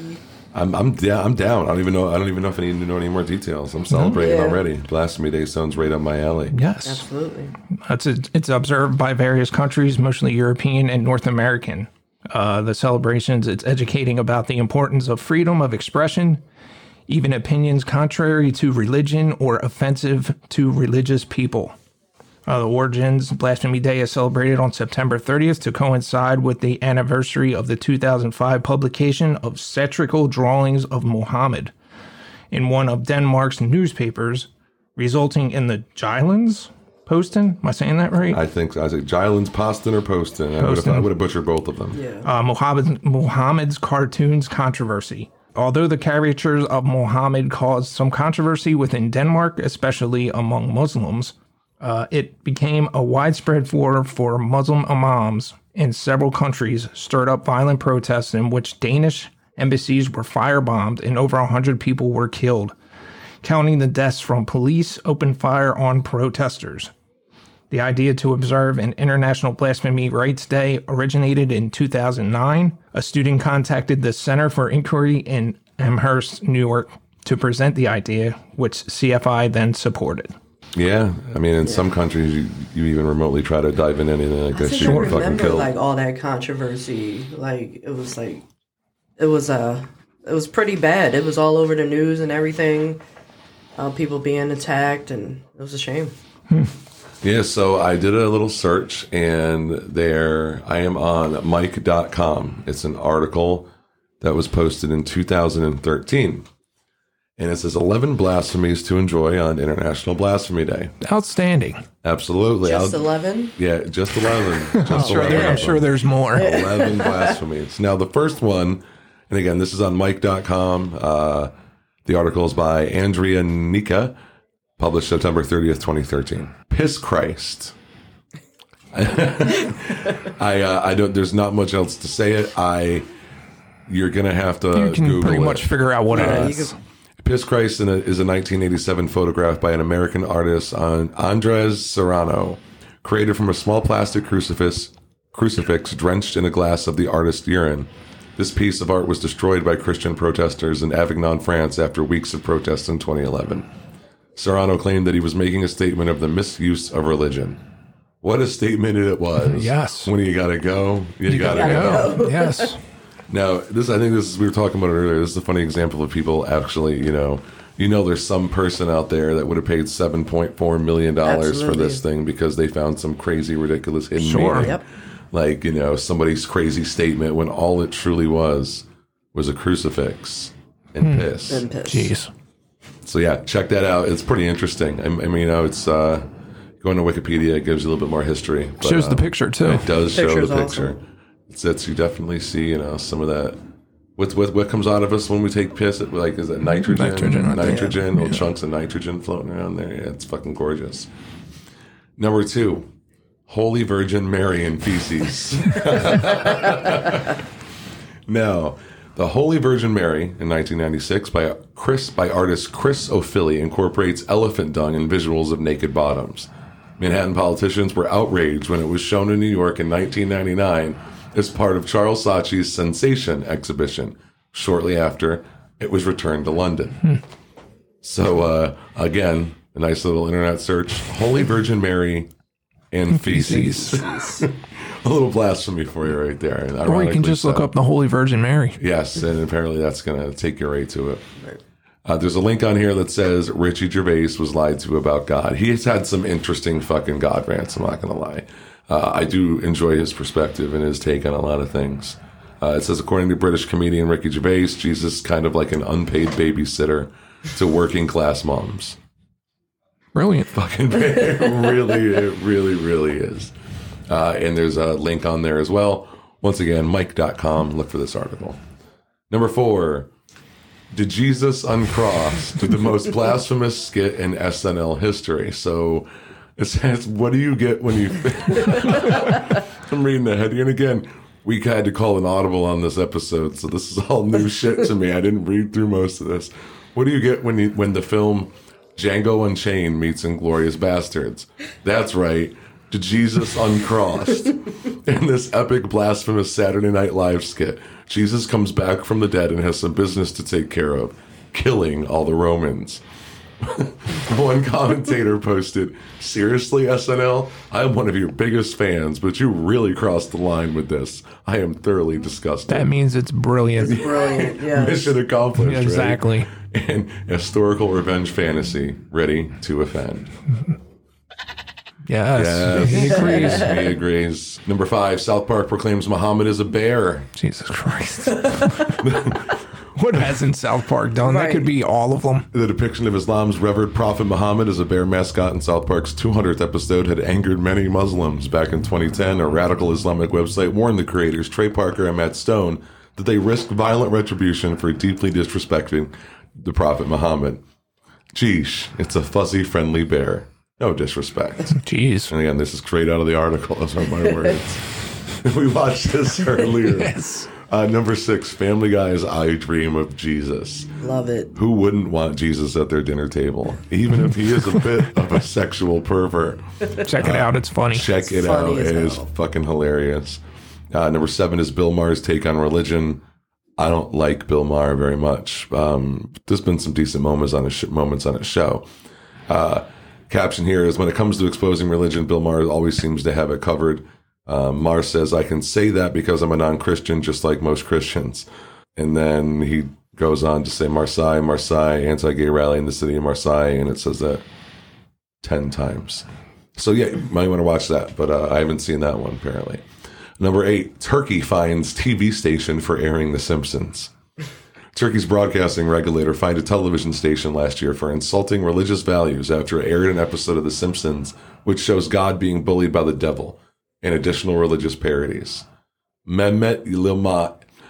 I'm down. I don't even know if I need to know any more details. I'm celebrating Yeah. already. Blasphemy Day sounds right up my alley. Yes. Absolutely. It's observed by various countries, mostly European and North American. The celebrations, it's educating about the importance of freedom of expression, even opinions contrary to religion or offensive to religious people. The origins, Blasphemy Day is celebrated on September 30th to coincide with the anniversary of the 2005 publication of satirical drawings of Muhammad in one of Denmark's newspapers, resulting in the Jyllands Posten. Am I saying that right? I think Jyllands, Posten, or Posten. I would have butchered both of them. Yeah. Muhammad's cartoons controversy. Although the caricatures of Muhammad caused some controversy within Denmark, especially among Muslims, it became a widespread furor for Muslim imams in several countries, stirred up violent protests in which Danish embassies were firebombed and over 100 people were killed, counting the deaths from police opened fire on protesters. The idea to observe an International Blasphemy Rights Day originated in 2009. A student contacted the Center for Inquiry in Amherst, New York, to present the idea, which CFI then supported. Yeah, I mean, in some countries, you even remotely try to dive in anything like this, I you get fucking remember killed. like all that controversy. It was pretty bad. It was all over the news and everything. People being attacked, and it was a shame. Yeah, so I did a little search, and there I am on Mike.com. It's an article that was posted in 2013. And it says 11 blasphemies to enjoy on International Blasphemy Day. Outstanding. Absolutely. Just 11? Yeah, just 11. Just 11. I'm sure there's more. 11 blasphemies. Now, the first one, and again, this is on Mike.com. The article is by Andrea Nika, published September 30th, 2013. Piss Christ. I don't. There's not much else to say it. You're gonna have to. You can Google pretty it. much figure out what it is. Piss Christ is a 1987 photograph by an American artist, Andres Serrano, created from a small plastic crucifix drenched in a glass of the artist's urine. This piece of art was destroyed by Christian protesters in Avignon, France, after weeks of protests in 2011. Serrano claimed that he was making a statement of the misuse of religion. What a statement it was. Yes. When you gotta go, you gotta go. Yes. Now, we were talking about it earlier. This is a funny example of people actually, there's some person out there that would have paid $7.4 million for Absolutely. this thing because they found some crazy, ridiculous hidden Sure. meaning. Yep. Like, somebody's crazy statement when all it truly was a crucifix and piss. And piss. Jeez. So yeah, check that out. It's pretty interesting. I mean, it's going to Wikipedia. It gives you a little bit more history. But, Shows the picture too. It does show Picture's the picture. awesome. It's you definitely see, some of that. What comes out of us when we take piss? Like, is it nitrogen? Nitrogen. Little chunks of nitrogen floating around there. Yeah, it's fucking gorgeous. Number 2, Holy Virgin Mary and feces. Now, the Holy Virgin Mary in 1996 by artist Chris O'Philly incorporates elephant dung and visuals of naked bottoms. Manhattan politicians were outraged when it was shown in New York in 1999 as part of Charles Saatchi's Sensation exhibition. Shortly after, it was returned to London. So, again, a nice little internet search. Holy Virgin Mary and feces. A little blasphemy for you right there. And Or you can just look up the Holy Virgin Mary. Yes, and apparently that's going to take you right to it. There's a link on here that says Richie Gervais was lied to about God. He's had some interesting fucking God rants, I'm not going to lie. I do enjoy his perspective and his take on a lot of things. It says, according to British comedian Ricky Gervais, Jesus is kind of like an unpaid babysitter to working class moms. Brilliant. Fucking it really is. And there's a link on there as well. Once again, Mike.com. Look for this article. Number 4. Did Jesus uncross to the most blasphemous skit in SNL history? So it says, what do you get when you... I'm reading the heading. And again, we had to call an audible on this episode, so this is all new shit to me. I didn't read through most of this. What do you get when the film Django Unchained meets Inglourious Bastards? That's right. Did Jesus uncrossed? In this epic, blasphemous Saturday Night Live skit, Jesus comes back from the dead and has some business to take care of, killing all the Romans. One commentator posted, seriously, SNL? I am one of your biggest fans, but you really crossed the line with this. I am thoroughly disgusted. That means it's brilliant. Brilliant. Yeah. Mission accomplished, Yeah, exactly. Right? And historical revenge fantasy, ready to offend. Yes. He agrees. He agrees. Number 5, South Park proclaims Muhammad is a bear. Jesus Christ. What hasn't South Park done? Right. That could be all of them. The depiction of Islam's revered prophet Muhammad as a bear mascot in South Park's 200th episode had angered many Muslims. Back in 2010, a radical Islamic website warned the creators, Trey Parker and Matt Stone, that they risked violent retribution for deeply disrespecting the prophet Muhammad. Geesh, it's a fuzzy, friendly bear. No disrespect. Jeez. And again, this is straight out of the article. Those are my words. We watched this earlier. Yes. Number 6, Family Guy's I Dream of Jesus. Love it. Who wouldn't want Jesus at their dinner table, even if he is a bit of a sexual pervert? Check it out. It's funny. Check it funny out. as It is hell. fucking hilarious. Number 7 is Bill Maher's take on religion. I don't like Bill Maher very much. There's been some decent moments on his show. Caption here is, when it comes to exposing religion, Bill Maher always seems to have it covered. Maher says, I can say that because I'm a non-Christian, just like most Christians. And then he goes on to say, Marseille, anti-gay rally in the city of Marseille. And it says that 10 times. So yeah, you might want to watch that, but I haven't seen that one apparently. Number 8, Turkey fines TV station for airing The Simpsons. Turkey's broadcasting regulator fined a television station last year for insulting religious values after it aired an episode of The Simpsons, which shows God being bullied by the devil, and additional religious parodies. Mehmet Yilmaz,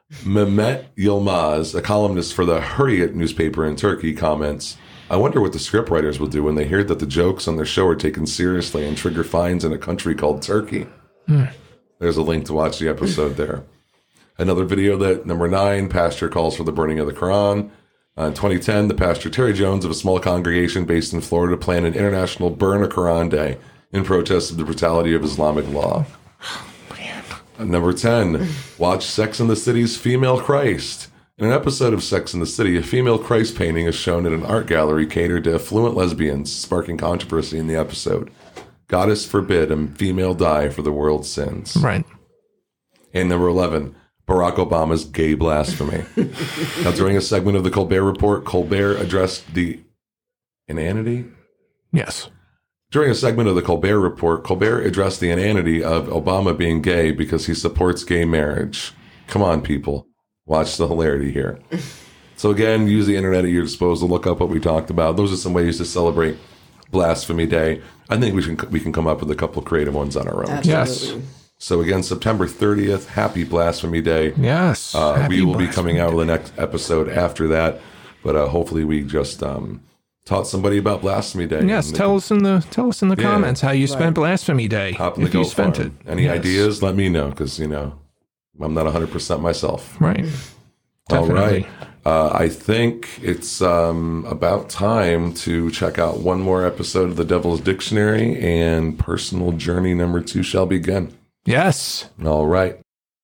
Mehmet Yilmaz, a columnist for the Hurriyet newspaper in Turkey, comments, I wonder what the scriptwriters will do when they hear that the jokes on their show are taken seriously and trigger fines in a country called Turkey. There's a link to watch the episode there. Another video that, number 9, pastor calls for the burning of the Quran. In 2010, the pastor Terry Jones of a small congregation based in Florida planned an international Burn a Quran Day in protest of the brutality of Islamic law. Number 10, watch Sex and the City's Female Christ. In an episode of Sex and the City, a female Christ painting is shown at an art gallery catered to affluent lesbians, sparking controversy in the episode. Goddess forbid a female die for the world's sins. Right. And number 11, Barack Obama's gay blasphemy. Now, during a segment of the Colbert Report, Colbert addressed the inanity? Yes. During a segment of the Colbert Report, Colbert addressed the inanity of Obama being gay because he supports gay marriage. Come on, people. Watch the hilarity here. So again, use the internet at your disposal. Look up what we talked about. Those are some ways to celebrate Blasphemy Day. I think we can come up with a couple creative ones on our own. Absolutely. Yes. So again, September 30th, happy Blasphemy Day. Yes. We will be Happy coming out with Blasphemy the next episode after that. But hopefully we just taught somebody about Blasphemy Day. Day. Yes. Tell us in the comments how you spent Blasphemy Day. Hop in the if you Go spent Farm. it. Any Yes. ideas? Let me know because, I'm not 100% myself. Right. All Definitely. right. I think it's about time to check out one more episode of the Devil's Dictionary, and personal journey number 2 shall begin. Yes. All right.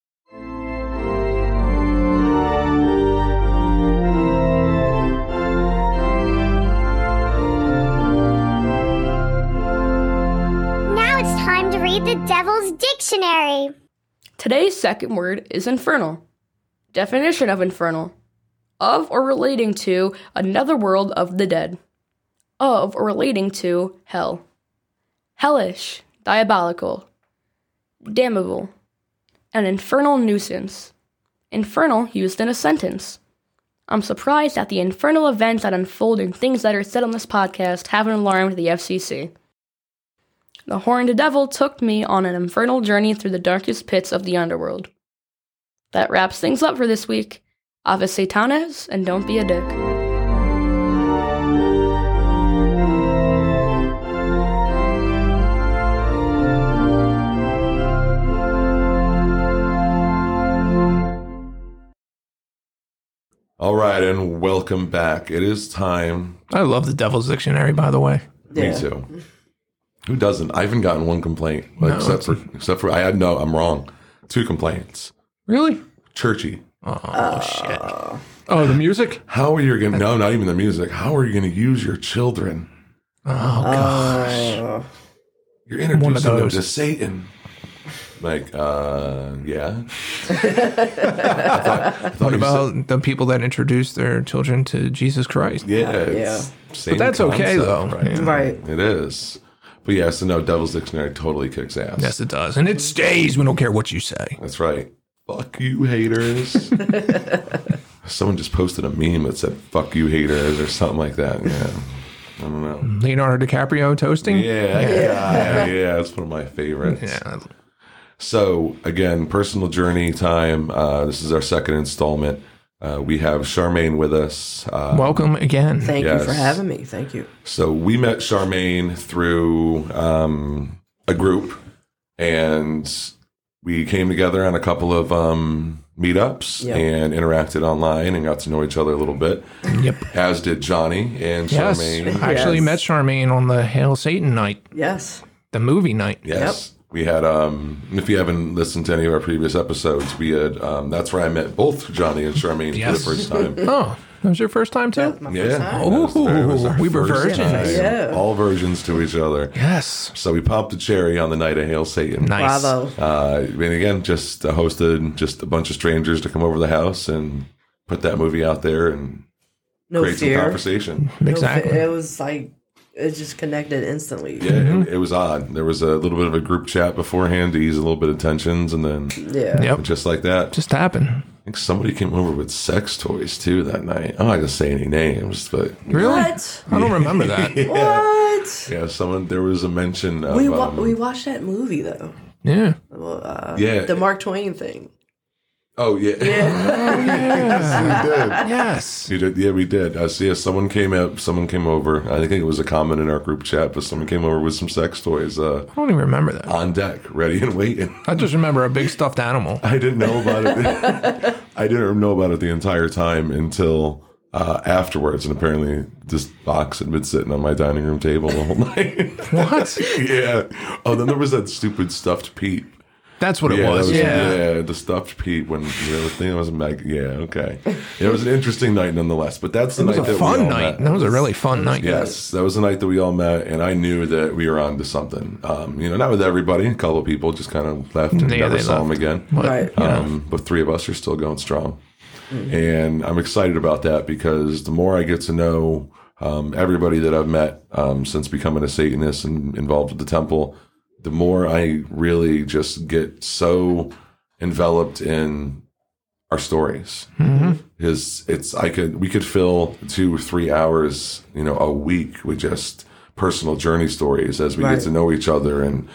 Now it's time to read the Devil's Dictionary. Today's second word is infernal. Definition of infernal. Of or relating to another world of the dead. Of or relating to hell. Hellish, diabolical. Damnable. An infernal nuisance. Infernal used in a sentence. I'm surprised at the infernal events that unfold and things that are said on this podcast haven't alarmed the FCC. The horned devil took me on an infernal journey through the darkest pits of the underworld. That wraps things up for this week. Ave Satanas, and don't be a dick. All right, and welcome back. It is time. I love the Devil's Dictionary, by the way. Yeah. Me too. Who doesn't? I haven't gotten one complaint, No, except for I'm wrong. 2 complaints. Really? Churchy. Oh, shit. Oh, the music? How are you going to, no, not even the music. How are you going to use your children? Oh, gosh. You're One of introducing them those. to Satan. Like, yeah. What about the people that introduce their children to Jesus Christ? Yeah. It's same But that's okay, concept, though. Right? Yeah. Right. It is. But yeah, so no, Devil's Dictionary totally kicks ass. Yes, it does. And it stays. We don't care what you say. That's right. Fuck you, haters. Someone just posted a meme that said, fuck you, haters, or something like that. Yeah. I don't know. Leonardo DiCaprio toasting? Yeah, that's one of my favorites. Yeah. So, again, personal journey time. This is our second installment. We have Charmaine with us. Welcome again. Thank Yes. you for having me. Thank you. So we met Charmaine through a group, and we came together on a couple of meetups Yep. and interacted online and got to know each other a little bit. Yep. As did Johnny and Yes. Charmaine. I actually Yes. met Charmaine on the Hail Satan night, Yes. the movie night. Yes. We had, if you haven't listened to any of our previous episodes, we had, that's where I met both Johnny and Charmaine Yes. for the first time. Oh, that was your first time too? That's my first time. Oh, It was our we were first virgins. time. Yeah. All virgins to each other. Yes. So we popped a cherry on the night of Hail Satan. Nice. Bravo. And again, just hosted just a bunch of strangers to come over to the house and put that movie out there and No create some fear. conversation. No Exactly. fear. It was like, it just connected instantly. Yeah, it was odd. There was a little bit of a group chat beforehand to ease a little bit of tensions, and then Yeah. Yep. just like that, Just happened. I think somebody came over with sex toys too that night. I'm not gonna say any names, but Really? What? I don't remember that. What? yeah, there was a mention of We watched that movie though. Yeah. Well, Yeah. the Mark Twain thing. Oh, yeah. Yes. You did. Yeah, we did. Someone came over. I think it was a comment in our group chat, but someone came over with some sex toys I don't even remember that. on deck, ready and waiting. I just remember a big stuffed animal. I didn't know about it. I didn't know about it the entire time until afterwards. And apparently this box had been sitting on my dining room table the whole night. What? Yeah. Oh, then there was that stupid stuffed Pete. That's what it Yeah, was. yeah, the stuffed Pete when the thing was like, yeah, okay. It was an interesting night nonetheless, but that's the It was night a that fun we all night. met. That was a really fun night. Yes, that was the night that we all met, and I knew that we were on to something. Not with everybody. A couple of people just kind of left and Yeah, never they saw them left. again. But, Right. you know, But three of us are still going strong. And I'm excited about that because the more I get to know everybody that I've met since becoming a Satanist and involved with the temple, the more I really just get so enveloped in our stories. Because we could fill 2 or 3 hours, a week with just personal journey stories as we Right. get to know each other, and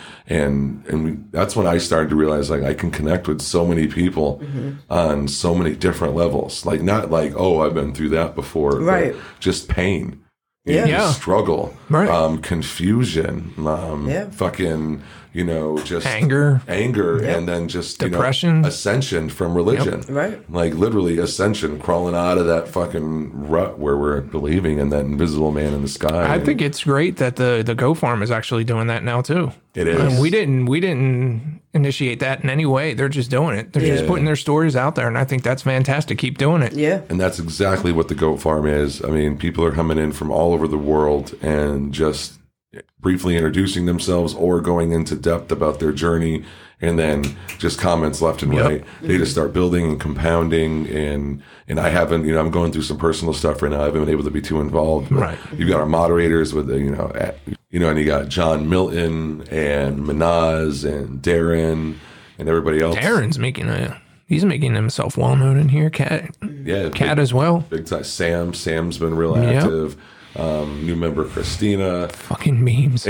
that's when I started to realize like I can connect with so many people on so many different levels. Like not like, oh, I've been through that before, but Right. just pain. Yeah. Yeah. Struggle, Right. confusion, Yeah. fucking, just Anger. and then just Depression. ascension from religion, Right. Like literally ascension, crawling out of that fucking rut where we're believing in that invisible man in the sky. I think it's great that the Go Farm is actually doing that now too. It is. We didn't initiate that in any way. They're just doing it. They're just putting their stories out there, and I think that's fantastic. Keep doing it. Yeah. And that's exactly what the Goat Farm is. I mean, people are coming in from all over the world and just briefly introducing themselves or going into depth about their journey, and then just comments left and right. They just start building and compounding, and I haven't, I'm going through some personal stuff right now. I haven't been able to be too involved. But Right. You've got our moderators with and you got John Milton and Manaz and Darren and everybody else. Darren's he's making himself well known in here. Cat as well. Big time. Sam's been real Yep. active. New member Christina. Fucking memes.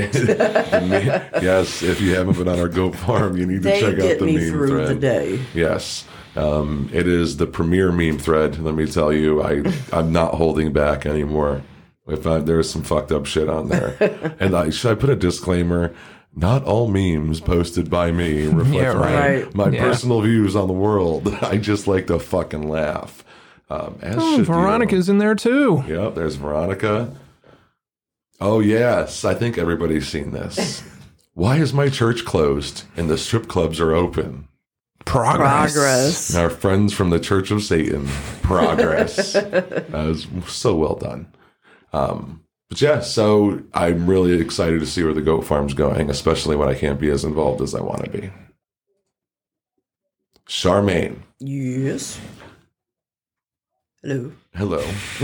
Yes, if you haven't been on our Goat Farm, you need to They check out get the me meme through thread. the day. Yes, it is the premier meme thread. Let me tell you, I'm not holding back anymore. There's some fucked up shit on there, and should I put a disclaimer? Not all memes posted by me reflect Yeah, right. my Yeah. personal views on the world. I just like to fucking laugh. As should you. Veronica's in there too. Yep, there's Veronica. Oh, yes. I think everybody's seen this. Why is my church closed and the strip clubs are open? Progress. Our friends from the Church of Satan. Progress. That was so well done. But yeah, so I'm really excited to see where the Goat Farm's going, especially when I can't be as involved as I want to be. Charmaine. Yes. Hello. Hello.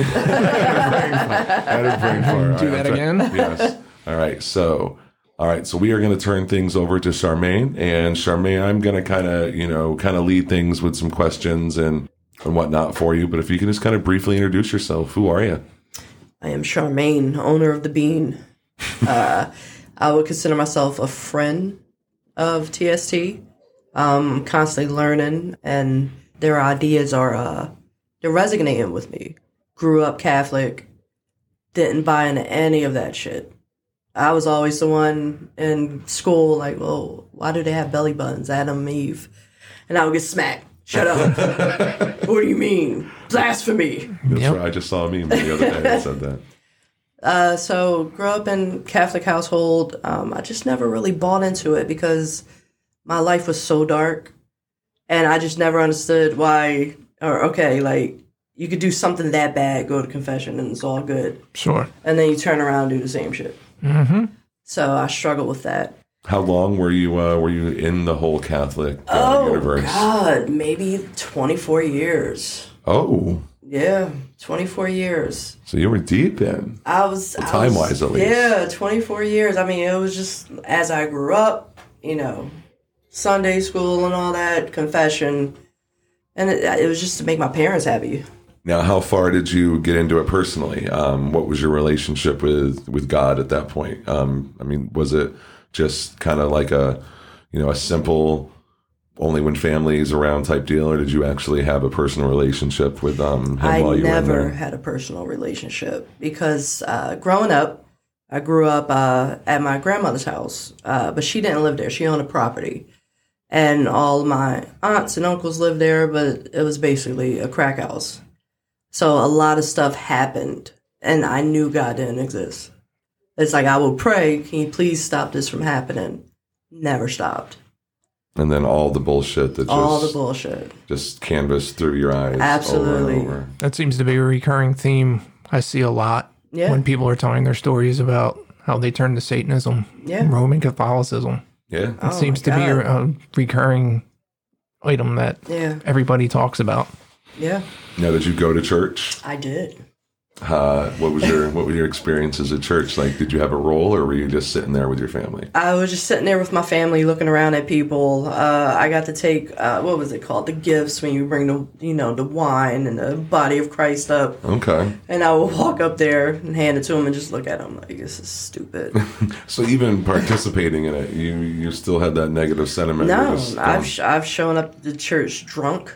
Out of brain fart. Do that again? Yes. All right. So we are going to turn things over to Charmaine, and Charmaine, I'm going to kind of lead things with some questions and whatnot for you. But if you can just kind of briefly introduce yourself, who are you? I am Charmaine, owner of the Bean. I would consider myself a friend of TST. I'm constantly learning, and their ideas are they're resonating with me. Grew up Catholic, didn't buy into any of that shit. I was always the one in school, like, well, why do they have belly buttons, Adam and Eve? And I would get smacked. Shut up. What do you mean? Blasphemy. That's Yep. right. I just saw a meme the other day that said that. So grew up in Catholic household. I just never really bought into it because my life was so dark, and I just never understood why. Or okay, like you could do something that bad, go to confession, and it's all good, Sure. and then you turn around and do the same shit. Mm-hmm. So I struggled with that. How long were you in the whole Catholic universe? God, maybe 24 years. Oh, Yeah, 24 years. so you were deep in. Time-wise, at least. Yeah, 24 years. I mean, it was just as I grew up, Sunday school and all that, confession. And it was just to make my parents happy. Now, how far did you get into it personally? What was your relationship with God at that point? Was it just kind of like a simple, only when family is around type deal, or did you actually have a personal relationship with him I while you were in never there? had a personal relationship because growing up, I grew up at my grandmother's house, but she didn't live there. She owned a property. And all my aunts and uncles lived there, but it was basically a crack house. So a lot of stuff happened, and I knew God didn't exist. It's like I would pray, can you please stop this from happening? Never stopped. And then all the bullshit that All the bullshit. just canvassed through your eyes Absolutely. over and over. That seems to be a recurring theme I see a lot Yeah. when people are telling their stories about how they turned to Satanism, Yeah. Roman Catholicism. Yeah. It seems to be a recurring item that Yeah. everybody talks about. Yeah. Now, did you go to church? I did. What was your experiences at church like? Did you have a role, or were you just sitting there with your family? I was just sitting there with my family looking around at people. I got to take, what was it called? The gifts when you bring the wine and the body of Christ up. Okay. And I would walk up there and hand it to them and just look at them like, this is stupid. So even participating in it, you still had that negative sentiment. No, You're just, I've shown up to church drunk.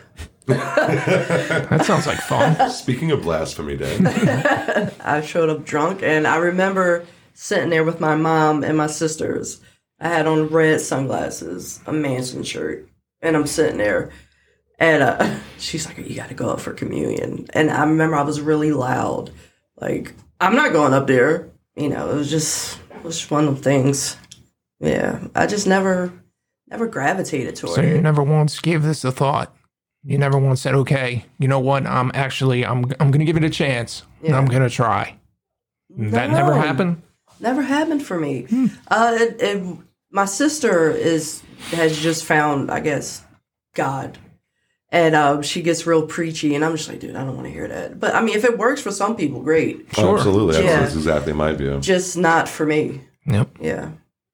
That sounds like fun. Speaking of blasphemy, Dan. I showed up drunk, and I remember sitting there with my mom and my sisters. I had on red sunglasses, a Manson shirt, and I'm sitting there. And she's like, you got to go up for communion. And I remember I was really loud. Like, I'm not going up there. It was just one of the things. Yeah, I just never gravitated toward So you it. never once gave this a thought. You never once said, okay, you know what? I'm going to give it a chance. And I'm going to try. That never No. happened? Never happened for me. My sister has just found, I guess, God. And she gets real preachy, and I'm just like, dude, I don't want to hear that. But, I mean, if it works for some people, great. Oh, absolutely. Yeah. That's exactly my view. Just not for me. Yep. Yeah.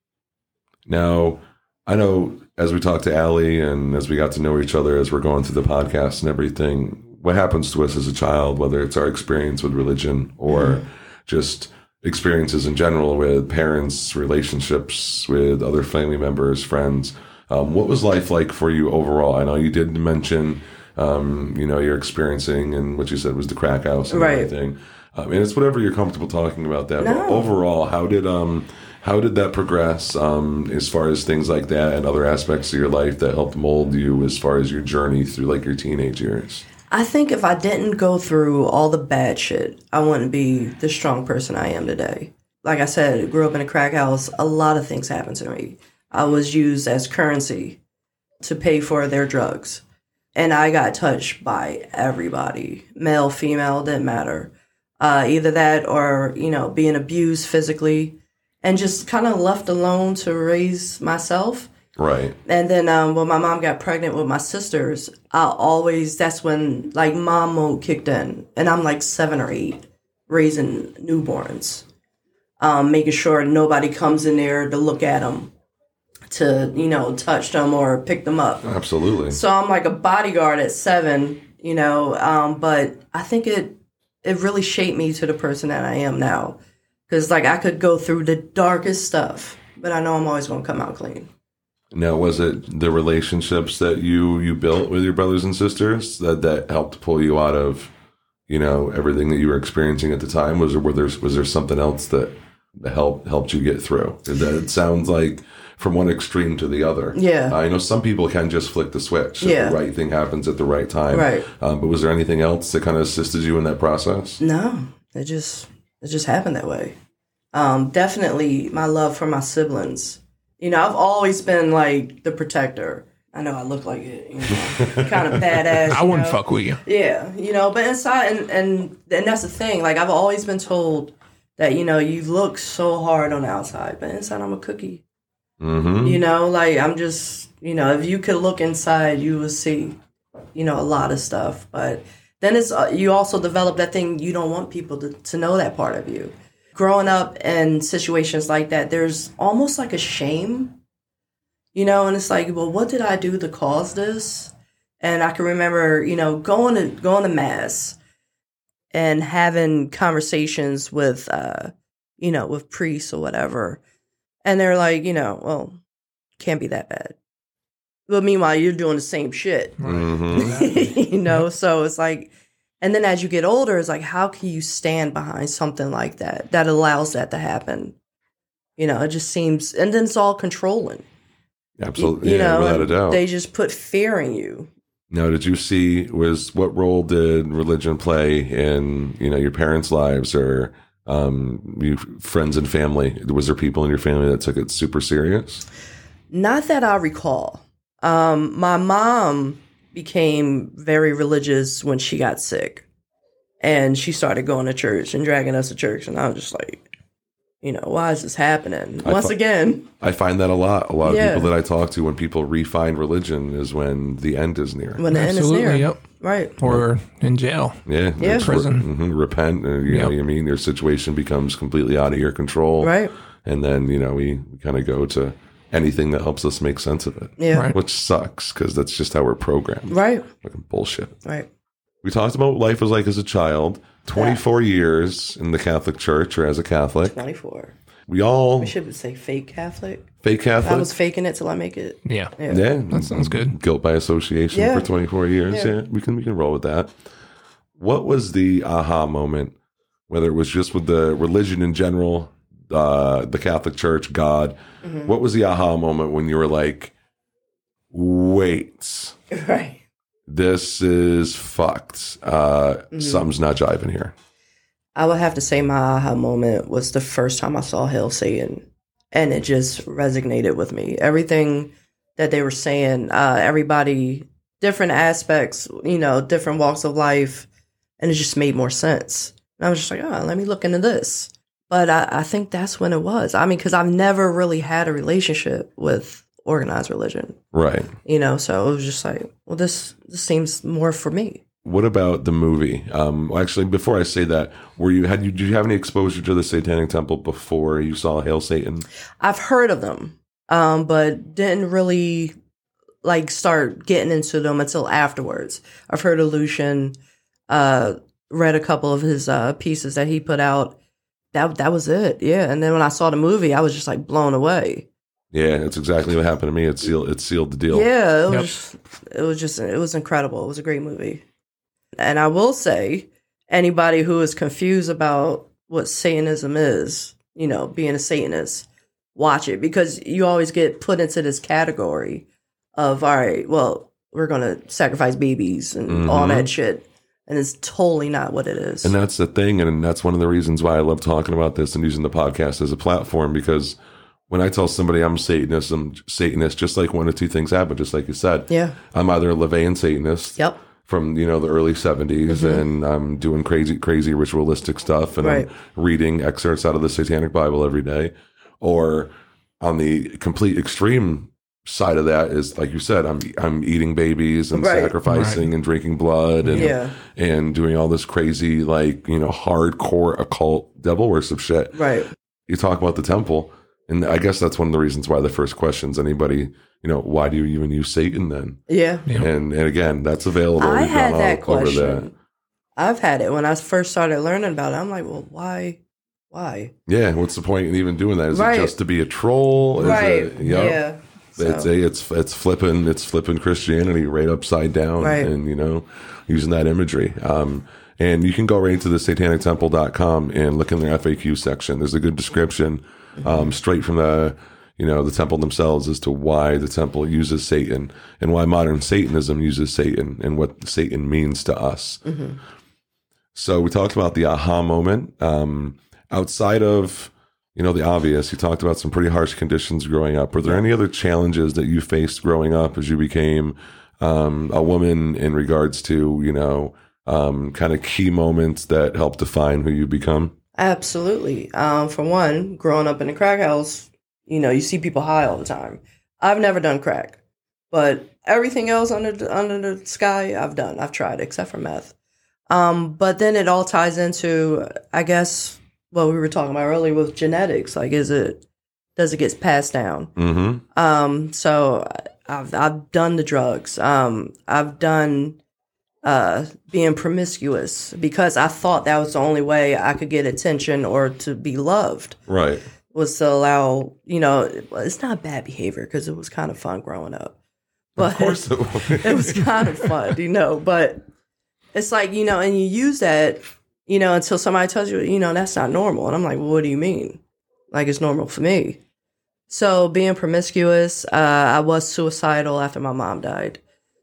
Now, I know as we talked to Allie and as we got to know each other as we're going through the podcast and everything, what happens to us as a child, whether it's our experience with religion or just experiences in general with parents, relationships with other family members, friends. What was life like for you overall? I know you did mention, you're experiencing and what you said was the crack house and Right. everything. And it's whatever you're comfortable talking about that. But No. overall, how did that progress as far as things like that and other aspects of your life that helped mold you as far as your journey through like your teenage years? I think if I didn't go through all the bad shit, I wouldn't be the strong person I am today. Like I said, I grew up in a crack house. A lot of things happened to me. I was used as currency to pay for their drugs. And I got touched by everybody. Male, female, didn't matter. Either that or, being abused physically and just kind of left alone to raise myself. Right. And then when my mom got pregnant with my sisters, that's when like mom mode kicked in. And I'm like 7 or 8, raising newborns, making sure nobody comes in there to look at them, to, touch them or pick them up. Absolutely. So I'm like a bodyguard at 7, but I think it really shaped me to the person that I am now. Because like I could go through the darkest stuff, but I know I'm always going to come out clean. Now, was it the relationships that you built with your brothers and sisters that helped pull you out of, everything that you were experiencing at the time? Was there something else that helped you get through? It sounds like from one extreme to the other. Yeah. I know some people can just flick the switch if Yeah. the right thing happens at the right time. Right. But was there anything else that kind of assisted you in that process? No, it just happened that way. Definitely my love for my siblings. I've always been like the protector. I know I look like it, kind of badass. I wouldn't fuck with you. Yeah, but inside, and that's the thing. Like I've always been told that you look so hard on the outside, but inside I'm a cookie. Mm-hmm. Like I'm just if you could look inside, you will see a lot of stuff. But then it's you also develop that thing you don't want people to know that part of you. Growing up in situations like that, there's almost like a shame. And it's like, well, what did I do to cause this? And I can remember, going to mass and having conversations with, with priests or whatever. And they're like, well, can't be that bad. But meanwhile, you're doing the same shit. You know, so it's like, and then as you get older, it's like, how can you stand behind something like that that allows that to happen? You know, it just seems, and then it's all controlling. Absolutely. You yeah, know, without a doubt. they just put fear in you. Now, did you see, what role did religion play in, your parents' lives or you friends and family? Was there people in your family that took it super serious? Not that I recall. My mom became very religious when she got sick, and she started going to church and dragging us to church, and I was just like, why is this happening? Once again, I find that a lot. A lot of Yeah. people that I talk to, when people refine religion, is when the end is near. when the end is Absolutely, near. yep. Right. Or in jail. Yeah, Yeah. it's Prison. repent. You know what I mean? Your situation becomes completely out of your control. Right. And then, we kind of go to anything that helps us make sense of it. Yeah. Right. Which sucks because that's just how we're programmed. Right. Fucking bullshit. Right. We talked about what life was like as a child. 24 years in the Catholic Church or as a Catholic. 24. We all We should say fake Catholic. fake Catholic. I was faking it till I make it. Yeah. Yeah. Yeah, That sounds good. Guilt by association Yeah. for 24 years. Yeah. Yeah, we can roll with that. What was the aha moment? Whether it was just with the religion in general, the Catholic Church, God. Mm-hmm. What was the aha moment when you were like, "Wait, Right. this is fucked. Something's not jiving here." I would have to say my aha moment was the first time I saw Hail Satan, and it just resonated with me. Everything that they were saying, everybody, different aspects, different walks of life, and it just made more sense. And I was just like, oh, let me look into this. But I think that's when it was. I mean, because I've never really had a relationship with organized religion, Right. so it was just like, well, this seems more for me. What about the movie? Well, actually, before I say that, did you have any exposure to the Satanic Temple before you saw Hail Satan? I've heard of them, but didn't really start getting into them until afterwards. I've heard of Lucian, read a couple of his pieces that he put out. That was it, yeah. And then when I saw the movie, I was just like blown away. Yeah, that's exactly what happened to me. It sealed the deal. Yeah, Yep. it was incredible. It was a great movie. And I will say, anybody who is confused about what Satanism is, being a Satanist, watch it, because you always get put into this category of, all right, well, we're going to sacrifice babies and all that shit. And it's totally not what it is. And that's the thing, and that's one of the reasons why I love talking about this and using the podcast as a platform, because when I tell somebody I'm Satanist, just like one or two things happen, just like you said. Yeah. I'm either a LaVeyan Satanist. Yep. From the early 70s, and I'm doing crazy ritualistic stuff, and Right. I'm reading excerpts out of the Satanic Bible every day. Or on the complete extreme side of that is, like you said, I'm eating babies and Right. sacrificing and drinking blood and Yeah. and doing all this crazy hardcore occult devil worship shit. Right. You talk about the temple, and I guess that's one of the reasons why the first question's anybody, why do you even use Satan then? Yeah. And again, that's available. I We've had gone that all over question. I've had it when I first started learning about it. I'm like, well, why? Yeah, what's the point in even doing that? Is Right. it just to be a troll? Is Right. it, Yeah. So- It's flipping Christianity right upside down, Right. and using that imagery. And you can go right to the satanictemple.com and look in their FAQ section. There's a good description straight from the temple themselves as to why the temple uses Satan and why modern Satanism uses Satan and what Satan means to us. So we talked about the aha moment. Outside of, the obvious, you talked about some pretty harsh conditions growing up. Were there any other challenges that you faced growing up as you became a woman in regards to, kind of key moments that help define who you become? Absolutely. For one, growing up in a crack house, you see people high all the time. I've never done crack, but everything else under the sky, I've done. I've tried, except for meth. But then it all ties into, I guess, what we were talking about earlier with genetics. Like, does it get passed down? Mm-hmm. So I've done the drugs. I've done being promiscuous because I thought that was the only way I could get attention or to be loved, Right. was to allow, it's not bad behavior because it was kind of fun growing up. But Of course it was. it was kind of fun, but it's like, and you use that, until somebody tells you, that's not normal. And I'm like, well, what do you mean? Like, it's normal for me. So being promiscuous, I was suicidal after my mom died.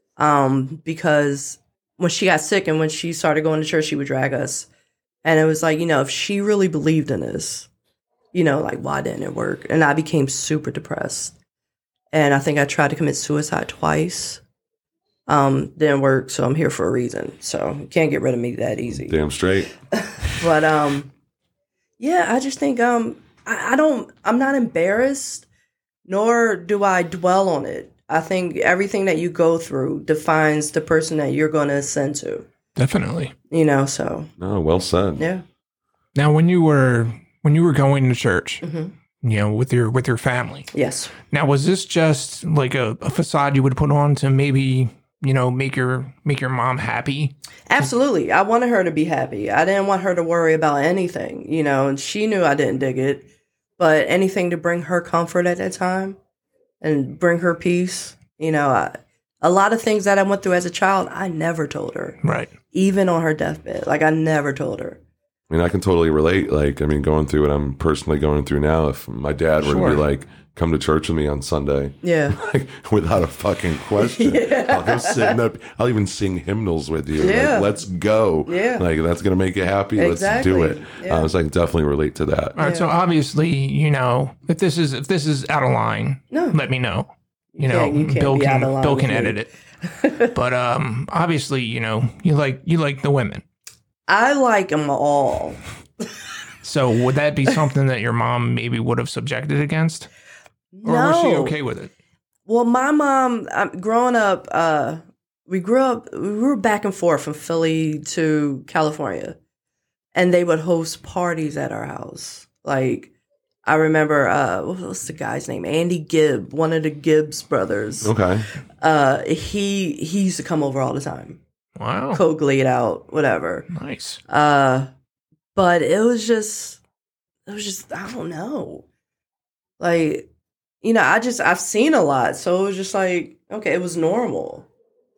Because when she got sick and when she started going to church, she would drag us. And it was like, if she really believed in this, like, why didn't it work? And I became super depressed. And I think I tried to commit suicide twice. Didn't work, so I'm here for a reason. So you can't get rid of me that easy. Damn straight. But yeah, I just think I'm not embarrassed, nor do I dwell on it. I think everything that you go through defines the person that you're going to ascend to. Definitely. So No, well said. yeah. Now, when you were going to church, with your family. Yes. Now, was this just like a facade you would put on to maybe, make your mom happy? Absolutely. I wanted her to be happy. I didn't want her to worry about anything, and she knew I didn't dig it, but anything to bring her comfort at that time and bring her peace, a lot of things that I went through as a child, I never told her. Right. Even on her deathbed. Like, I never told her. I mean, I can totally relate. Like, I mean, going through what I'm personally going through now, if my dad were to be like, come to church with me on Sunday. Yeah. Like, without a fucking question. I'll go sit up. I'll even sing hymnals with you. Yeah. Like, let's go. Yeah. Like, that's going to make you happy. Exactly. Let's do it. Yeah. So I can definitely relate to that. All right. So obviously, if this is out of line, let me know. You can't Bill be out of line Bill with can me. edit it. But obviously, you like the women. I like them all. So would that be something that your mom maybe would have subjected against? Or was she okay with it? Well, my mom, growing up, we were back and forth from Philly to California. And they would host parties at our house. Like, I remember, what was the guy's name? Andy Gibb, one of the Gibbs brothers. Okay. He used to come over all the time. Wow. Coke laid out, whatever. Nice. But it was just, I don't know. Like, I've seen a lot. So it was just like, okay, it was normal.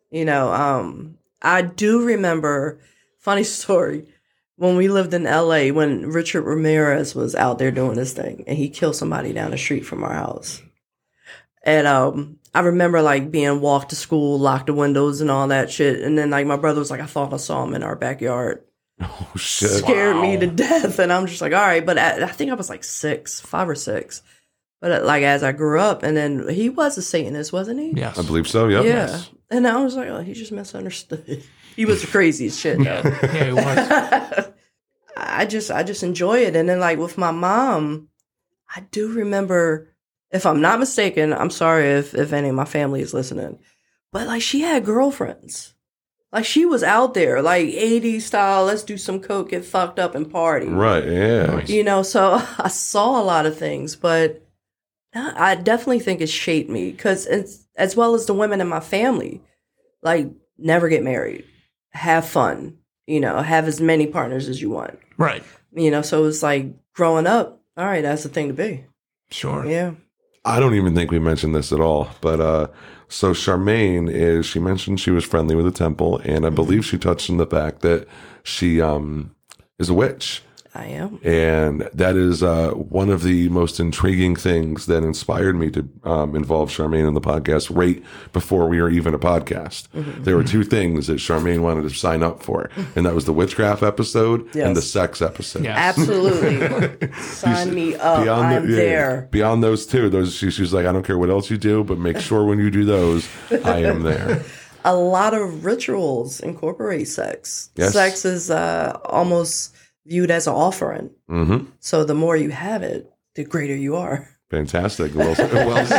I do remember, funny story, when we lived in LA, when Richard Ramirez was out there doing this thing and he killed somebody down the street from our house. And I remember like being walked to school, locked the windows and all that shit. And then like my brother was like, I thought I saw him in our backyard. Oh, shit. Scared me to death. And I'm just like, all right. But I think I was like 5 or 6. But like as I grew up, and then he was a Satanist, wasn't he? Yes. I believe so, yep. Yeah. Yes. And I was like, oh, he just misunderstood. He was the craziest shit, though. Yeah, it was. I just enjoy it. And then like with my mom, I do remember, if I'm not mistaken, I'm sorry if any of my family is listening, but like she had girlfriends. Like she was out there, like 80s style, let's do some coke, get fucked up and party. Right, yeah. Nice. So I saw a lot of things, but I definitely think it shaped me because as well as the women in my family, like never get married, have fun, have as many partners as you want. Right. So it's like growing up, all right, that's the thing to be. Sure. Yeah. I don't even think we mentioned this at all, but so Charmaine she mentioned she was friendly with the temple, and I believe she touched on the fact that she is a witch. I am. And that is one of the most intriguing things that inspired me to involve Charmaine in the podcast right before we were even a podcast. Mm-hmm. There were 2 things that Charmaine wanted to sign up for, and that was the witchcraft episode and the sex episode. Yes. Absolutely. Sign me up. I'm there. Beyond those 2, she was like, I don't care what else you do, but make sure when you do those, I am there. A lot of rituals incorporate sex. Yes. Sex is almost viewed as an offering. Mm-hmm. So the more you have it, the greater you are. Fantastic. Well said.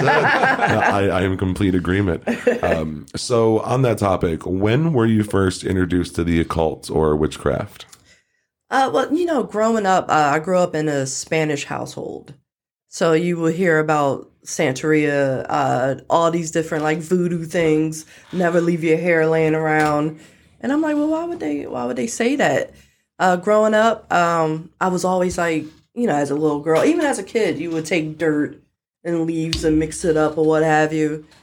I am in complete agreement. So on that topic, when were you first introduced to the occult or witchcraft? Well, growing up, I grew up in a Spanish household. So you will hear about Santeria, all these different like voodoo things, never leave your hair laying around. And I'm like, well, why would they say that? Growing up, I was always like, as a little girl, even as a kid, you would take dirt and leaves and mix it up or what have you.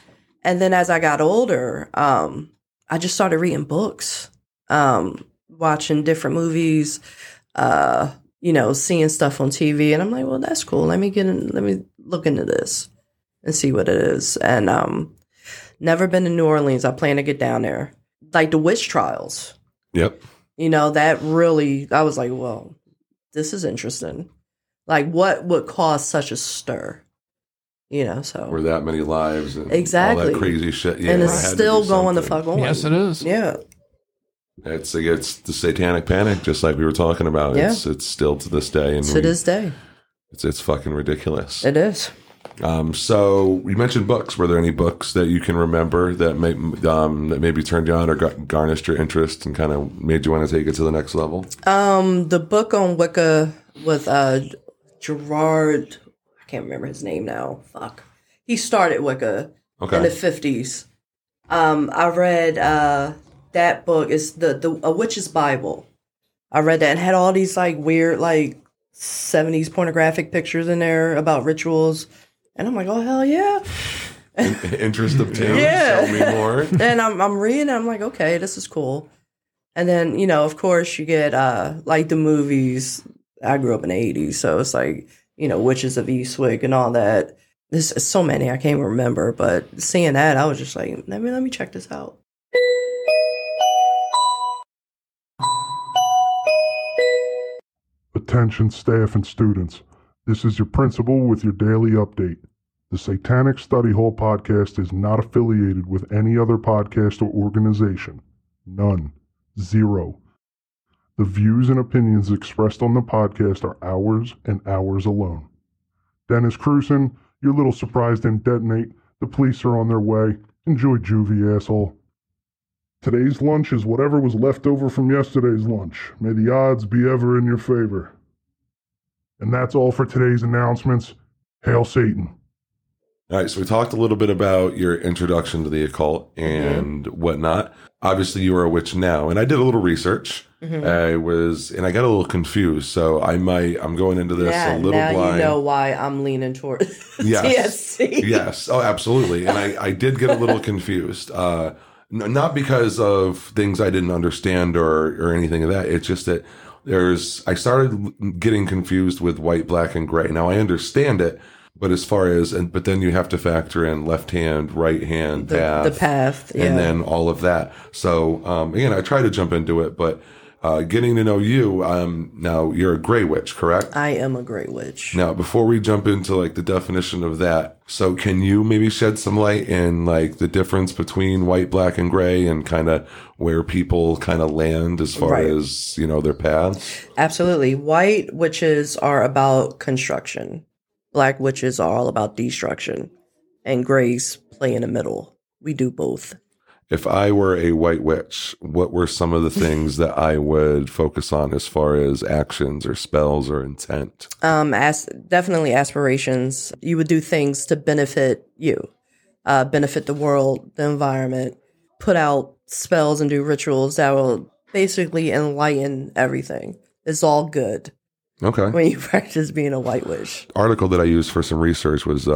And then as I got older, I just started reading books, watching different movies, seeing stuff on TV. And I'm like, well, that's cool. Let me look into this and see what it is. And never been to New Orleans. I plan to get down there. Like the witch trials. Yep. That really, I was like, well, this is interesting. Like, what would cause such a stir? So. Were that many lives and exactly all that crazy shit. Yeah, and it's still going the fuck on. Yes, it is. Yeah. It's the satanic panic, just like we were talking about. Yeah. It's still to this day. And to this day. It's fucking ridiculous. It is. So you mentioned books. Were there any books that you can remember that maybe turned you on or garnished your interest and kind of made you want to take it to the next level? The book on Wicca with Gerard, I can't remember his name now. Fuck. He started Wicca in the 50s. I read that book. It's A Witch's Bible. I read that and had all these like weird like 70s pornographic pictures in there about rituals. And I'm like, oh, hell yeah. Interest of Tim. Yeah. Tell me more. And I'm reading and I'm like, okay, this is cool. And then, of course, you get like the movies. I grew up in the 80s, so it's like, Witches of Eastwick and all that. There's so many, I can't even remember. But seeing that, I was just like, let me check this out. Attention staff and students. This is your principal with your daily update. The Satanic Study Hall podcast is not affiliated with any other podcast or organization. None. Zero. The views and opinions expressed on the podcast are ours and ours alone. Dennis Cruson, your little surprise didn't detonate. The police are on their way. Enjoy juvie, asshole. Today's lunch is whatever was left over from yesterday's lunch. May the odds be ever in your favor. And that's all for today's announcements. Hail Satan. All right, so we talked a little bit about your introduction to the occult and whatnot. Obviously, you are a witch now, and I did a little research. Mm-hmm. I got a little confused, so I'm going into this a little now blind. You know why I'm leaning toward Yes. TSC. Yes, oh, absolutely. And I did get a little confused, not because of things I didn't understand or anything of that. It's just that I started getting confused with white, black, and gray. Now I understand it, but as far as, but then you have to factor in left hand, right hand, path. The path, yeah. And then all of that. So, again, I try to jump into it, but getting to know you, now you're a gray witch, correct? I am a gray witch. Now, before we jump into like the definition of that, so can you maybe shed some light in like the difference between white, black, and gray and kind of where people kind of land as far as, their paths? Absolutely. White witches are about construction. Black witches are all about destruction. And grays play in the middle. We do both. If I were a white witch, what were some of the things that I would focus on as far as actions or spells or intent? Definitely aspirations. You would do things to benefit you, benefit the world, the environment, put out spells and do rituals that will basically enlighten everything. It's all good. Okay. When you practice being a white witch. Article that I used for some research was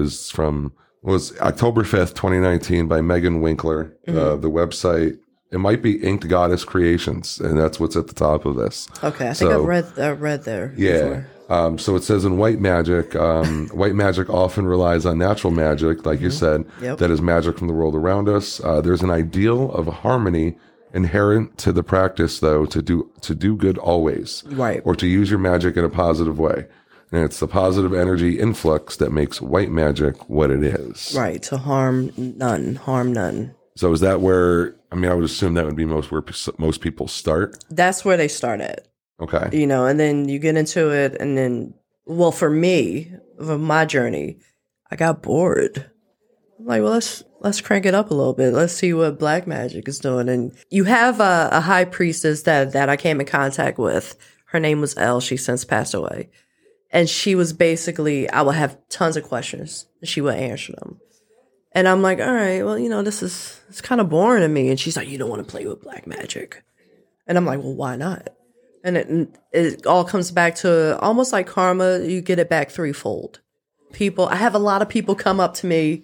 October 5th, 2019 by Megan Winkler. Mm-hmm. The website, it might be Inked Goddess Creations, and that's what's at the top of this. Okay, I think I've read there. Yeah. Before. So it says in white magic often relies on natural magic, like you said, that is magic from the world around us. There's an ideal of harmony inherent to the practice, though, to do good always, right, or to use your magic in a positive way. And it's the positive energy influx that makes white magic what it is. Right, to harm none. So is that where, I would assume that would be where most people start? That's where they start at. Okay. And then you get into it, and then, well, for me, for my journey, I got bored. I'm like, well, let's crank it up a little bit. Let's see what black magic is doing. And you have a high priestess that I came in contact with. Her name was Elle. She since passed away. And she was basically, I would have tons of questions, and she would answer them. And I'm like, all right, well, it's kind of boring to me. And she's like, you don't want to play with black magic. And I'm like, well, why not? And it all comes back to almost like karma. You get it back threefold. I have a lot of people come up to me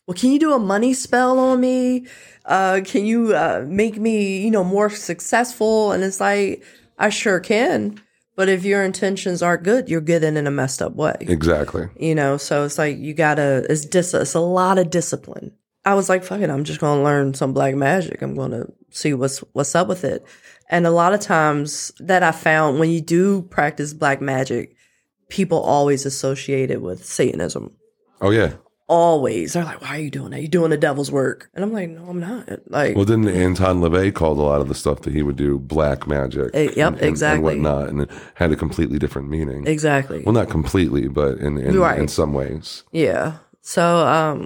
well, can you do a money spell on me? Can you make me, more successful? And it's like, I sure can. But if your intentions aren't good, you're getting in a messed up way. Exactly. So it's like it's a lot of discipline. I was like, fuck it, I'm just going to learn some black magic. I'm going to see what's up with it. And a lot of times that I found when you do practice black magic, people always associate it with Satanism. Oh, yeah. Always. They're like, why are you doing that? You're doing the devil's work. And I'm like, no, I'm not. Like, well, didn't Anton LaVey called a lot of the stuff that he would do black magic? Exactly. And whatnot, and it had a completely different meaning. Exactly. Well, not completely, but in some ways. Yeah. So,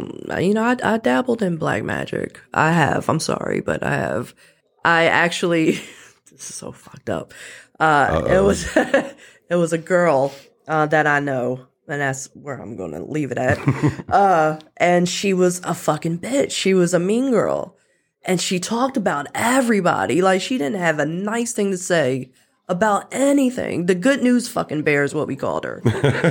I dabbled in black magic. I have. I'm sorry, but I have. I actually, this is so fucked up. It was a girl that I know. And that's where I'm going to leave it at. And she was a fucking bitch. She was a mean girl. And she talked about everybody. Like, she didn't have a nice thing to say about anything. The good news fucking bear is what we called her.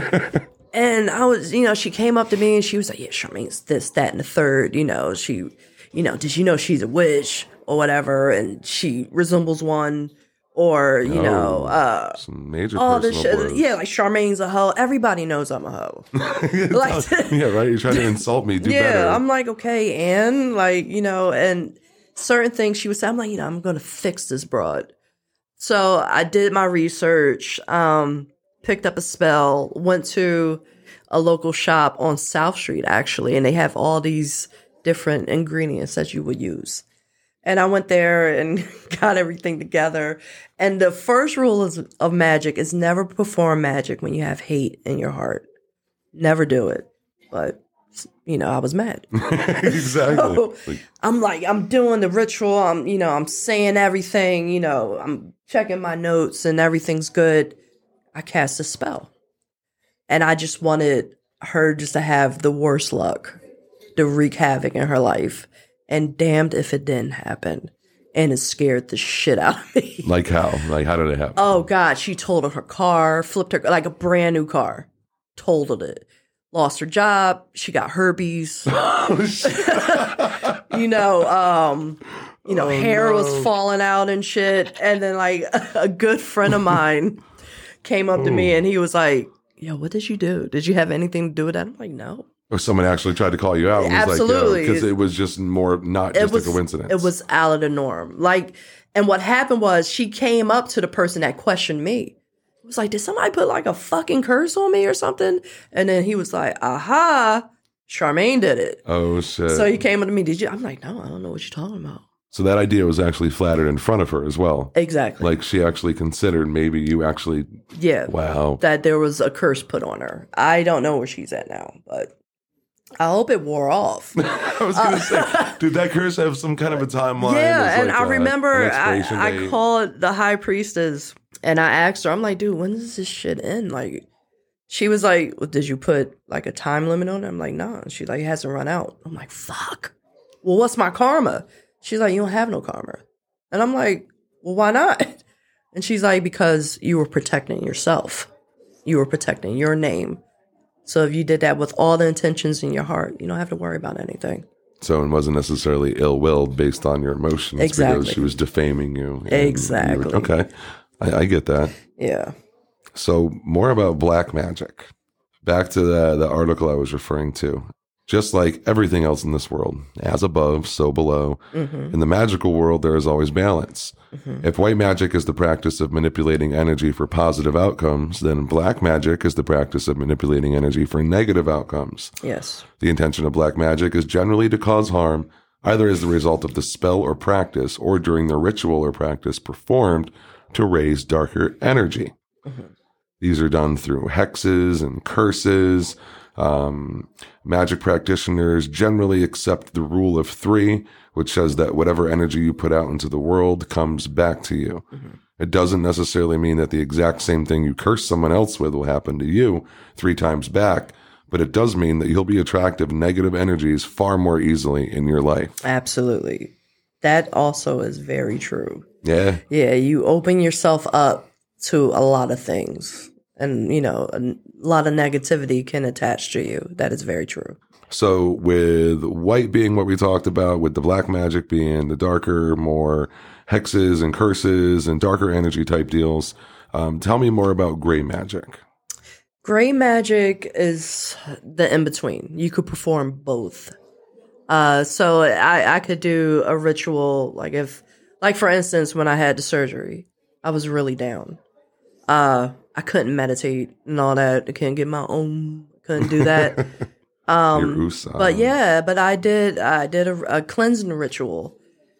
And I was, she came up to me and she was like, yeah, Charmaine's this, that, and the third. She, did you know she's a witch or whatever? And she resembles one. Or, some major this shit. Yeah, like Charmaine's a hoe. Everybody knows I'm a hoe. Like, yeah, right? You're trying to insult me. Do better. Yeah, I'm like, okay, and and certain things she would say, I'm like, I'm going to fix this broad. So I did my research, picked up a spell, went to a local shop on South Street, actually, and they have all these different ingredients that you would use. And I went there and got everything together. And the first rule of magic is never perform magic when you have hate in your heart. Never do it. But, I was mad. Exactly. So, I'm doing the ritual. I'm saying everything. I'm checking my notes and everything's good. I cast a spell. And I just wanted her just to have the worst luck, to wreak havoc in her life. And damned if it didn't happen. And it scared the shit out of me. Like how? Like, how did it happen? Oh, God. She totaled her car, flipped her, like a brand new car. Totaled it. Lost her job. She got herpes. Hair was falling out and shit. And then, like, a good friend of mine came up to me and he was like, yo, what did you do? Did you have anything to do with that? I'm like, no. Or someone actually tried to call you out. And Absolutely. Because it was just not a coincidence. It was out of the norm. Like, and what happened was she came up to the person that questioned me. It was like, did somebody put like a fucking curse on me or something? And then he was like, aha, Charmaine did it. Oh, shit. So he came up to me, did you? I'm like, no, I don't know what you're talking about. So that idea was actually flattered in front of her as well. Exactly. Like she actually considered maybe you actually. Yeah. Wow. That there was a curse put on her. I don't know where she's at now, but I hope it wore off. I was going to say, did that curse have some kind of a timeline? Yeah, and I remember I called the high priestess and I asked her, I'm like, dude, when does this shit end? Like, she was like, well, did you put like a time limit on it? I'm like, no. She's like, it hasn't run out. I'm like, fuck. Well, what's my karma? She's like, you don't have no karma. And I'm like, well, why not? And she's like, because you were protecting yourself. You were protecting your name. So if you did that with all the intentions in your heart, you don't have to worry about anything. So it wasn't necessarily ill will based on your emotions. Exactly. Because she was defaming you. Exactly. Okay. I get that. Yeah. So more about black magic. Back to the article I was referring to. Just like everything else in this world, as above, so below. Mm-hmm. In the magical world, there is always balance. Mm-hmm. If white magic is the practice of manipulating energy for positive outcomes, then black magic is the practice of manipulating energy for negative outcomes. Yes. The intention of black magic is generally to cause harm, either as the result of the spell or practice, or during the ritual or practice performed to raise darker energy. Mm-hmm. These are done through hexes and curses. Magic practitioners generally accept the rule of 3, which says that whatever energy you put out into the world comes back to you. Mm-hmm. It doesn't necessarily mean that the exact same thing you curse someone else with will happen to you 3 times back, but it does mean that you'll be attracted negative energies far more easily in your life. Absolutely. That also is very true. Yeah. Yeah, you open yourself up to a lot of things. And, a lot of negativity can attach to you. That is very true. So with white being what we talked about, with the black magic being the darker, more hexes and curses and darker energy type deals, tell me more about gray magic. Gray magic is the in-between. You could perform both. So I could do a ritual, like for instance, when I had the surgery, I was really down. I couldn't meditate and all that. I couldn't get my own, couldn't do that. But I did a cleansing ritual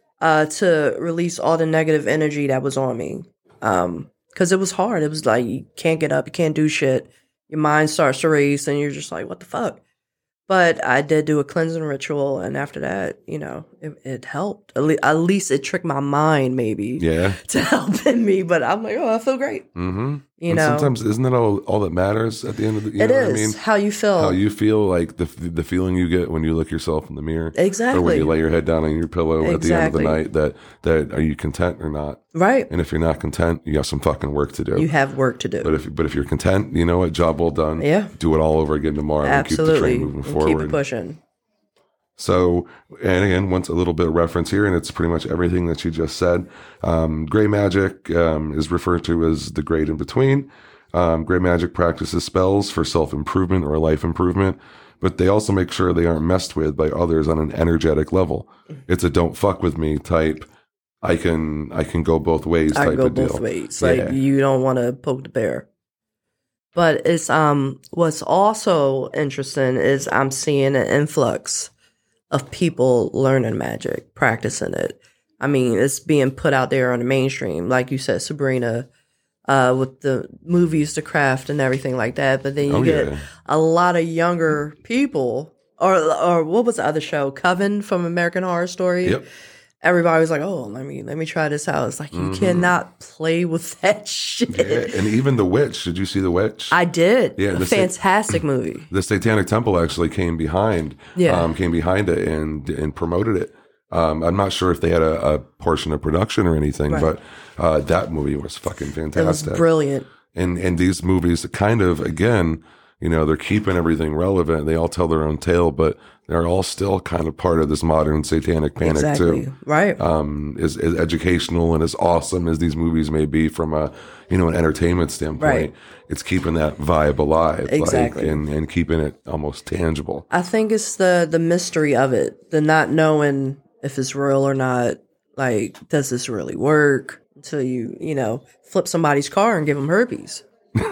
to release all the negative energy that was on me. Because it was hard. It was like you can't get up, you can't do shit. Your mind starts to race, and you're just like, what the fuck? But I did do a cleansing ritual, and after that, it helped. At least it tricked my mind, maybe, to help in me. But I'm like, oh, I feel great. Mm-hmm. Sometimes isn't that all that matters at the end of the? It is. What I mean? How you feel. How you feel, like the feeling you get when you look yourself in the mirror, exactly, or when you lay your head down on your pillow at the end of the night. That are you content or not? Right. And if you're not content, you have some fucking work to do. You have work to do. But if you're content, you know what? Job well done. Yeah. Do it all over again tomorrow. Absolutely. And keep the train moving forward. Keep it pushing. So, and again, once a little bit of reference here, and it's pretty much everything that you just said. Gray magic is referred to as the grade in between. Gray magic practices spells for self-improvement or life improvement, but they also make sure they aren't messed with by others on an energetic level. It's a don't fuck with me type. I can go both ways type of deal. I go both ways. Like you don't want to poke the bear. But it's what's also interesting is I'm seeing an influx of people learning magic, practicing it. I mean, it's being put out there on the mainstream, like you said, Sabrina, with the movies, The Craft, and everything like that. But then you get a lot of younger people, or what was the other show, Coven from American Horror Story? Yep. Everybody was like, "Oh, let me try this out." It's like you cannot play with that shit. Yeah, and even The Witch. Did you see The Witch? I did. Yeah, a fantastic movie. The Satanic Temple actually came behind it and promoted it. I'm not sure if they had a portion of production or anything, but that movie was fucking fantastic. It was brilliant. And these movies kind of, again, they're keeping everything relevant. They all tell their own tale, but they're all still kind of part of this modern satanic panic too. Right. As educational and as awesome as these movies may be from an entertainment standpoint, it's keeping that vibe alive. Exactly. And keeping it almost tangible. I think it's the mystery of it, the not knowing if it's real or not. Like, does this really work? Until you flip somebody's car and give them herpes.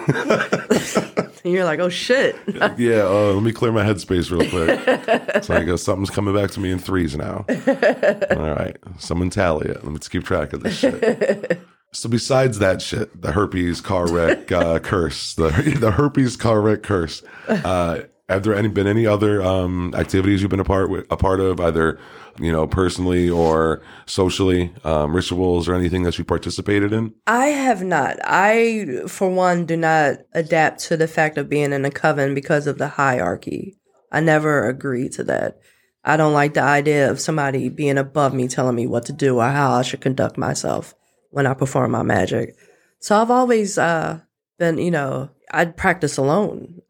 And you're like, oh shit. Let me clear my headspace real quick. So I guess something's coming back to me in threes now. All right. Someone tally it. Let's keep track of this shit. So besides that shit, the herpes car wreck curse, the herpes car wreck curse, have there been any other activities you've been a part of, either personally or socially, rituals or anything that you participated in? I have not. I, for one, do not adapt to the fact of being in a coven because of the hierarchy. I never agreed to that. I don't like the idea of somebody being above me telling me what to do or how I should conduct myself when I perform my magic. So I've always been, I practice alone.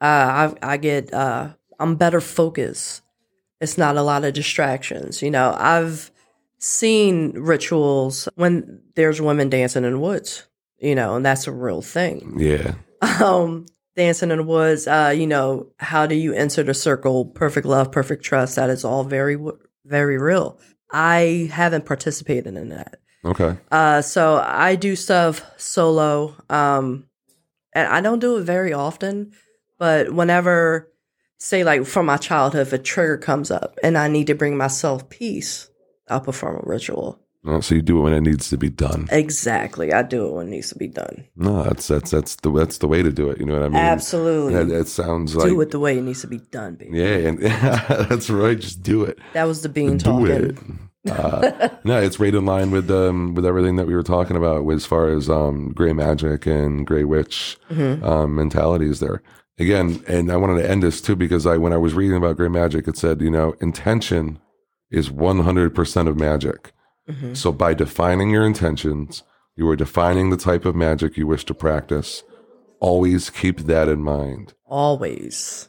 I'm better focused. It's not a lot of distractions. I've seen rituals when there's women dancing in the woods, and that's a real thing. Yeah. Dancing in the woods, how do you enter the circle? Perfect love, perfect trust. That is all very, very real. I haven't participated in that. Okay. So I do stuff solo. And I don't do it very often, but whenever, say like from my childhood, if a trigger comes up and I need to bring myself peace, I'll perform a ritual. Oh, so you do it when it needs to be done. Exactly. I do it when it needs to be done. No, that's the way to do it. You know what I mean? Absolutely. It sounds like do it the way it needs to be done, baby. Yeah, and that's right. Just do it. That was the bean talking. No, it's right in line with everything that we were talking about as far as gray magic and gray witch mentalities there. Again, and I wanted to end this too because when I was reading about gray magic, it said, intention is 100% of magic. Mm-hmm. So by defining your intentions, you are defining the type of magic you wish to practice. Always keep that in mind. Always.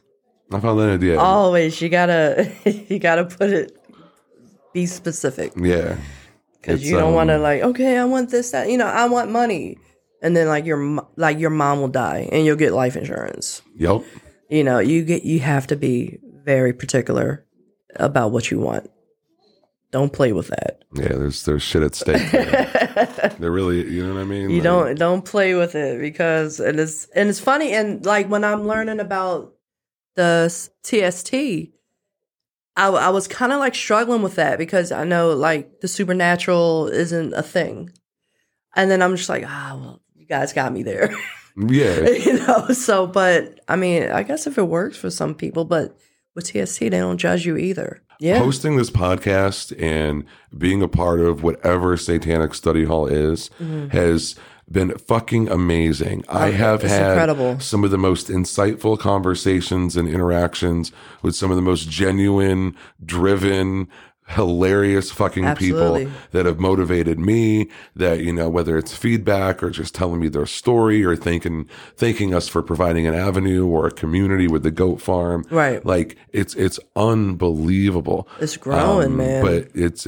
I found that idea. Always, you gotta put it, be specific. Yeah. Because you don't want to okay, I want this, that, I want money. And then your mom will die and you'll get life insurance. Yep. You have to be very particular about what you want. Don't play with that. Yeah, there's shit at stake. They're really, you know what I mean? You don't play with it because it's funny, and when I'm learning about the TST, I was kind of struggling with that because I know the supernatural isn't a thing. And then I'm just well, you guys got me there. Yeah. So, but I mean, I guess if it works for some people, but with TST, they don't judge you either. Yeah. Hosting this podcast and being a part of whatever Satanic Study Hall is has been fucking amazing. I have had incredible. Some of the most insightful conversations and interactions with some of the most genuine, driven, hilarious fucking Absolutely. people that have motivated me, that, whether it's feedback or just telling me their story or thanking us for providing an avenue or a community with the goat farm. Right. It's unbelievable. It's growing, man. But it's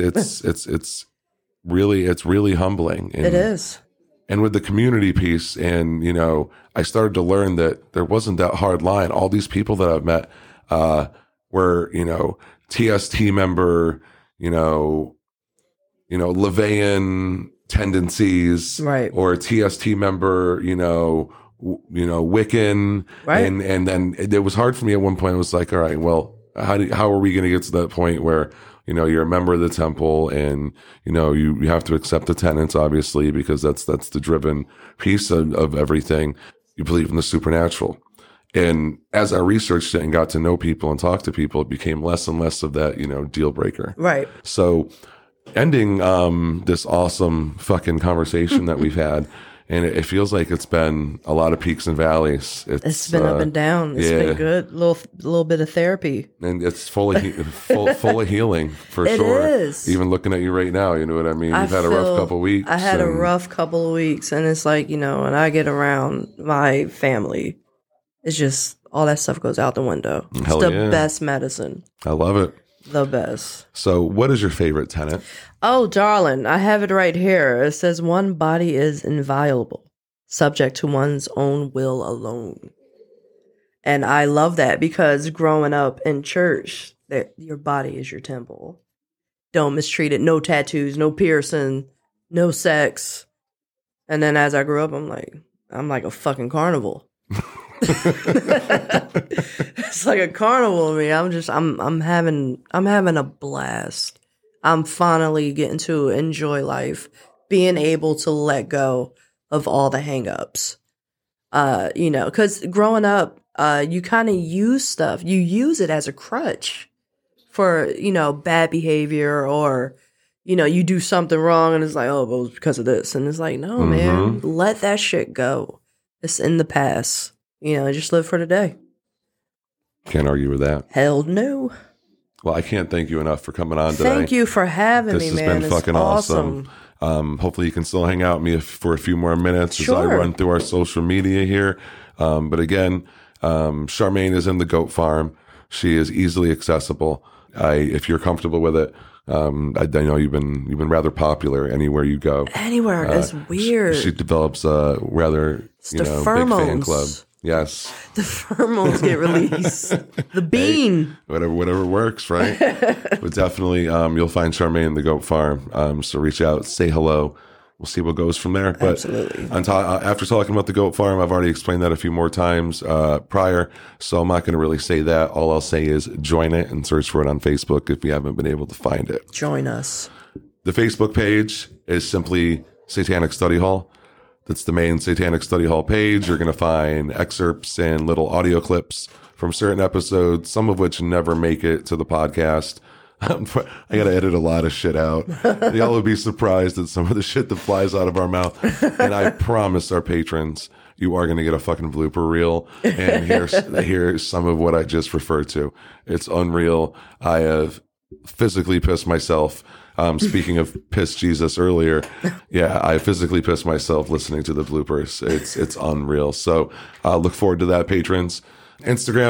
really humbling. And, it is. And with the community piece, and, I started to learn that there wasn't that hard line. All these people that I've met, were, TST member, LaVeyan tendencies, right? Or TST member, Wiccan, right? And then it was hard for me at one point. I was like, all right, well, how are we going to get to that point where you're a member of the temple and you have to accept the tenets, obviously, because that's the driven piece of everything. You believe in the supernatural. And as I researched it and got to know people and talk to people, it became less and less of that, deal breaker. Right. So ending this awesome fucking conversation that we've had, and it feels like it's been a lot of peaks and valleys. It's been up and down. It's been good. Little bit of therapy. And it's full of healing, for sure. It is. Even looking at you right now, you know what I mean? You've had a rough couple of weeks. I had a rough couple of weeks, and it's when I get around my family, it's just all that stuff goes out the window. It's the best medicine. I love it. The best. So what is your favorite tenet? Oh, darling, I have it right here. It says one body is inviolable, subject to one's own will alone. And I love that because growing up in church, your body is your temple. Don't mistreat it. No tattoos, no piercing, no sex. And then as I grew up, I'm like a fucking carnival. It's like a carnival to me. I'm having a blast. I'm finally getting to enjoy life, being able to let go of all the hang-ups. Because growing up, you kind of use stuff. You use it as a crutch for, bad behavior, or, you do something wrong and it's like, oh, well, it was because of this. And it's like, no, man, let that shit go. It's in the past. Just live for today. Can't argue with that. Hell no. Well, I can't thank you enough for coming on today. Thank you for having me, man. This has been fucking awesome. Hopefully you can still hang out with me for a few more minutes as I run through our social media here. But again, Charmaine is in the goat farm. She is easily accessible. If you're comfortable with it, I know you've been rather popular anywhere you go. Anywhere. It's weird. She develops a rather big fan club. Yes. The pheromones get released. The bean. Hey, whatever works, right? But definitely, you'll find Charmaine in the goat farm. So reach out, say hello. We'll see what goes from there. But absolutely. After talking about the goat farm, I've already explained that a few more times prior, so I'm not going to really say that. All I'll say is join it and search for it on Facebook if you haven't been able to find it. Join us. The Facebook page is simply Satanic Study Hall. That's the main Satanic Study Hall page. You're going to find excerpts and little audio clips from certain episodes, some of which never make it to the podcast. I got to edit a lot of shit out. Y'all would be surprised at some of the shit that flies out of our mouth. And I promise our patrons, you are going to get a fucking blooper reel. And here's some of what I just referred to. It's unreal. I have physically pissed myself. Speaking of piss Jesus earlier, yeah, I physically pissed myself listening to the bloopers. It's unreal. So look forward to that, patrons. Instagram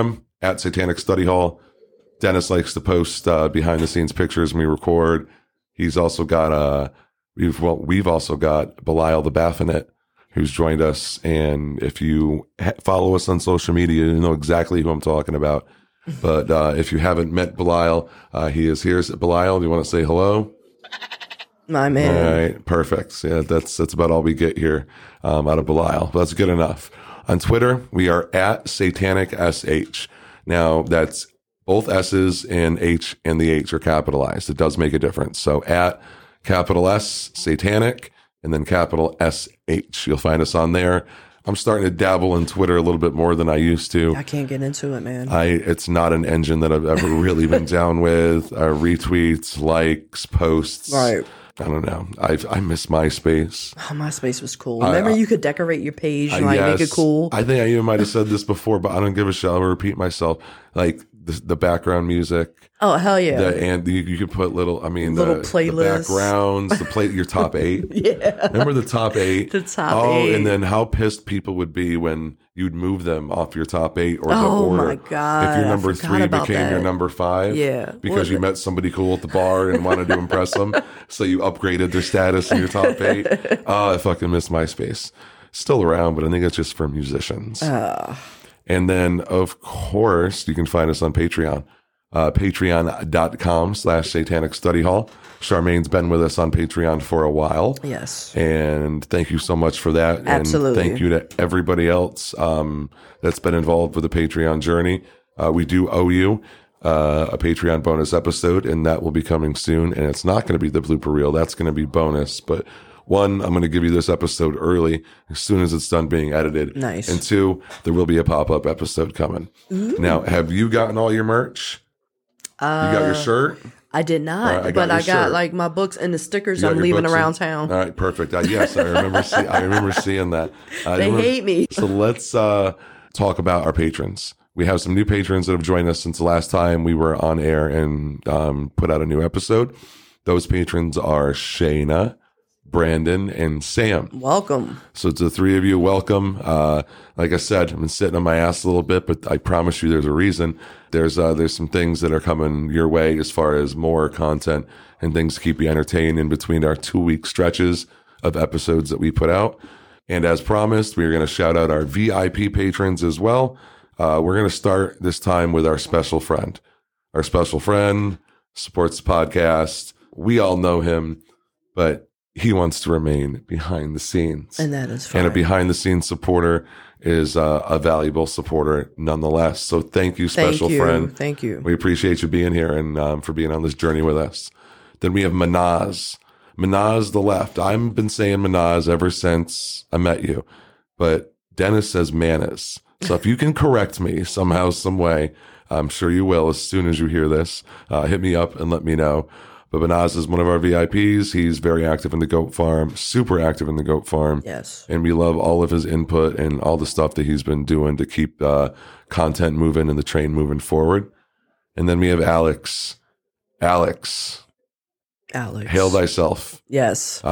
at Satanic Study Hall. Dennis likes to post behind the scenes pictures when we record. He's also got we've also got Belial the Baphomet, who's joined us. And if you follow us on social media, you know exactly who I'm talking about. But if you haven't met Belial, he is here. Belial, do you want to say hello? My man. All right, perfect. Yeah, that's about all we get here out of Belial. But that's good enough. On Twitter, we are at SatanicSH. Now, that's both S's and H and the H are capitalized. It does make a difference. So at capital S, Satanic, and then capital SH. You'll find us on there. I'm starting to dabble in Twitter a little bit more than I used to. I can't get into it, man. It's not an engine that I've ever really been down with. Retweets, likes, posts. Right. I don't know. I miss MySpace. Oh, MySpace was cool. Remember, you could decorate your page and make it cool. I think I even might have said this before, but I don't give a shit. I'll repeat myself. Like the background music. Oh, hell yeah. And you could put little playlists. The backgrounds, your top 8. Yeah. Remember the top 8? The top 8. And then how pissed people would be when you'd move them off your top 8 or the order. Oh my God. If your number 3 became your number 5. Yeah. Because you met somebody cool at the bar and wanted to impress them. So you upgraded their status in your top 8. Oh, I fucking miss MySpace. Still around, but I think it's just for musicians. And then, of course, you can find us on Patreon. Patreon.com/Satanic Study Hall. Charmaine's been with us on Patreon for a while. Yes. And thank you so much for that. Absolutely. And thank you to everybody else that's been involved with the Patreon journey. We do owe you a Patreon bonus episode, and that will be coming soon. And it's not going to be the blooper reel. That's going to be bonus. But one, I'm going to give you this episode early as soon as it's done being edited. Nice. And 2, there will be a pop-up episode coming. Ooh. Now, have you gotten all your merch? You got your shirt? I did not, right, but I got like my books and the stickers I'm leaving around town. All right, perfect. Yes, I remember. I remember seeing that. They hate me. So let's talk about our patrons. We have some new patrons that have joined us since the last time we were on air and put out a new episode. Those patrons are Shayna, Brandon, and Sam. Welcome. So to the 3 of you, welcome. Like I said, I've been sitting on my ass a little bit, but I promise you there's a reason. There's some things that are coming your way as far as more content and things to keep you entertained in between our 2-week stretches of episodes that we put out. And as promised, we're going to shout out our VIP patrons as well. We're going to start this time with our special friend. Our special friend supports the podcast. We all know him, but he wants to remain behind the scenes. And that is fine. And a behind the scenes supporter is a valuable supporter nonetheless. So thank you, special friend. Thank you. We appreciate you being here and for being on this journey with us. Then we have Manaz. Manaz the left. I've been saying Manaz ever since I met you, but Dennis says Manaz. So if you can correct me somehow, some way, I'm sure you will as soon as you hear this. Hit me up and let me know. But Manaz is one of our VIPs. He's very active in the goat farm, super active in the goat farm. Yes. And we love all of his input and all the stuff that he's been doing to keep content moving and the train moving forward. And then we have Alex. Alex. Hail thyself. Yes.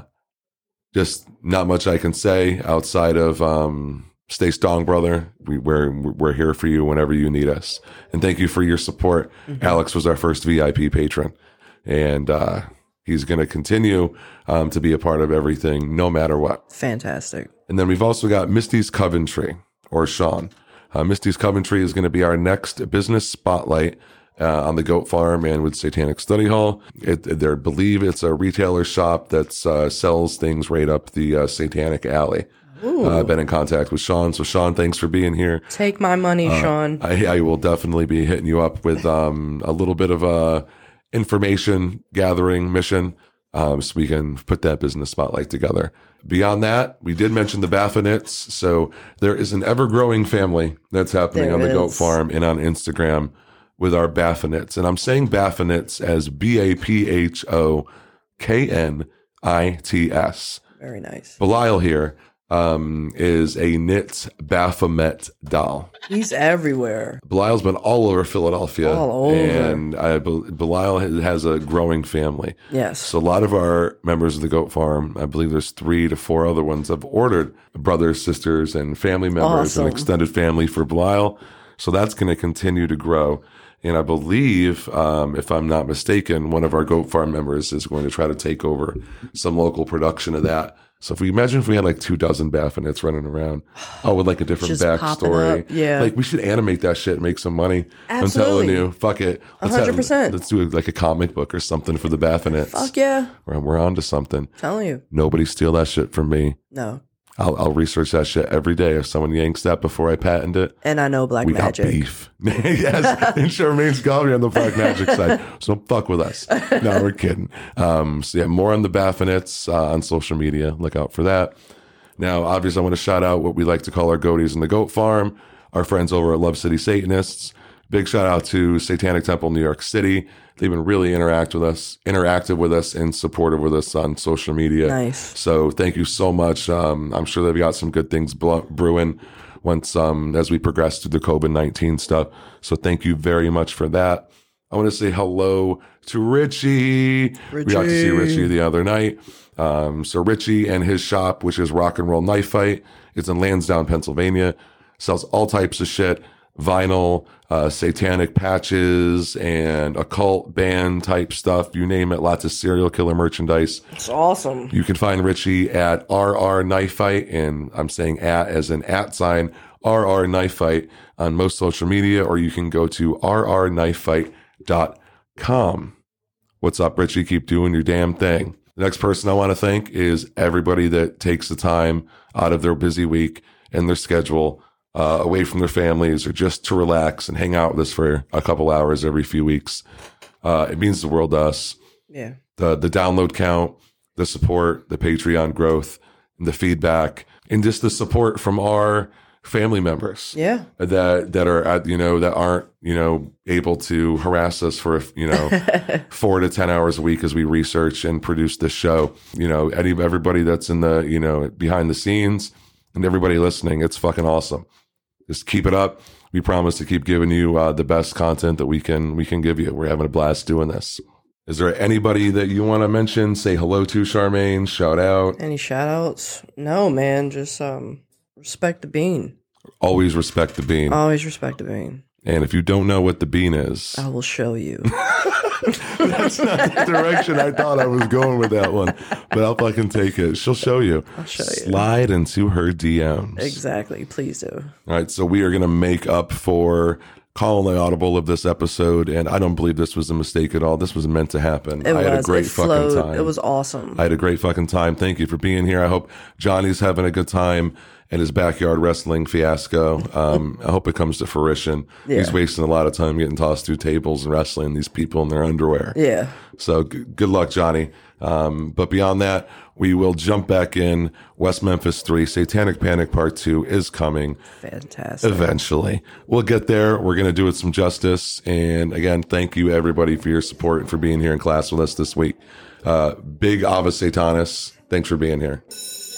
Just not much I can say outside of stay strong, brother. We're here for you whenever you need us. And thank you for your support. Mm-hmm. Alex was our first VIP patron. And he's going to continue to be a part of everything, no matter what. Fantastic. And then we've also got Misty's Coventry, or Sean. Misty's Coventry is going to be our next business spotlight on the goat farm and with Satanic Study Hall. They believe it's a retailer shop that sells things right up the Satanic Alley. I've been in contact with Sean. So, Sean, thanks for being here. Take my money, Sean. I will definitely be hitting you up with a little bit of a information gathering mission so we can put that business spotlight together. Beyond that, we did mention the Baphonets. So there is an ever-growing family that's happening on the goat farm and on Instagram with our Baphonets. And I'm saying Baphonets as Baphonits. Very nice. Belial here is a knit Baphomet doll. He's everywhere. Belial's been all over Philadelphia. All over. And Belial has a growing family. Yes. So a lot of our members of the goat farm, I believe there's 3 to 4 other ones, have ordered brothers, sisters, and family members and extended family for Belial. So that's going to continue to grow. And I believe, if I'm not mistaken, one of our goat farm members is going to try to take over some local production of that. So if we imagine if we had like 24 Baffinids running around, with like a different Just popping backstory. up, yeah. Like we should animate that shit and make some money. Absolutely. I'm telling you, fuck it. 100%. Let's do like a comic book or something for the Baffinids. Fuck yeah. We're on to something. Telling you. Nobody steal that shit from me. No. I'll research that shit every day. If someone yanks that before I patent it, And I know black we magic. got beef. Yes, and Charmaine's Gallery on the black magic side. So don't fuck with us. No, we're kidding. So yeah, more on the Baffinids on social media. Look out for that. Now, obviously, I want to shout out what we like to call our goaties in the goat farm, our friends over at Love City Satanists. Big shout out to Satanic Temple New York City. They've been really interactive with us and supportive with us on social media. Nice. So thank you so much. I'm sure they've got some good things brewing once as we progress through the COVID-19 stuff. So thank you very much for that. I want to say hello to Richie. We got to see Richie the other night. So Richie and his shop, which is Rock and Roll Knife Fight, it's in Lansdowne, Pennsylvania, sells all types of shit. Vinyl, satanic patches, and occult band type stuff. You name it. Lots of serial killer merchandise. It's awesome. You can find Richie at RR Knife Fight, and I'm saying at as an at sign, RR Knife Fight on most social media, or you can go to rrknifefight.com. What's up, Richie? Keep doing your damn thing. The next person I want to thank is everybody that takes the time out of their busy week and their schedule away from their families or just to relax and hang out with us for a couple hours every few weeks. It means the world to us. Yeah. The download count, the support, the Patreon growth, and the feedback, and just the support from our family members. Yeah. That are that aren't able to harass us for 4 to 10 hours a week as we research and produce this show. Everybody that's in the behind the scenes and everybody listening, it's fucking awesome. Just keep it up. We promise to keep giving you the best content that we can give you. We're having a blast doing this. Is there anybody that you want to mention? Say hello to, Charmaine. Shout out. Any shout outs? No, man. Just respect the bean. Always respect the bean. Always respect the bean. And if you don't know what the bean is, I will show you. that's not the direction I thought I was going with that one. But I'll fucking take it. She'll show you. I'll show you. Slide into her DMs. Exactly. Please do. All right. So we are going to make up for calling the audible of this episode. And I don't believe this was a mistake at all. This was meant to happen. I had a great fucking time. It was awesome. I had a great fucking time. Thank you for being here. I hope Johnny's having a good time in his backyard wrestling fiasco. I hope it comes to fruition. Yeah. He's wasting a lot of time getting tossed through tables and wrestling these people in their underwear. Yeah. So good luck, Johnny. But beyond that, we will jump back in. West Memphis 3, Satanic Panic Part 2 is coming. Fantastic. Eventually. We'll get there. We're going to do it some justice. And again, thank you everybody for your support and for being here in class with us this week. Big Ava Satanis. Thanks for being here.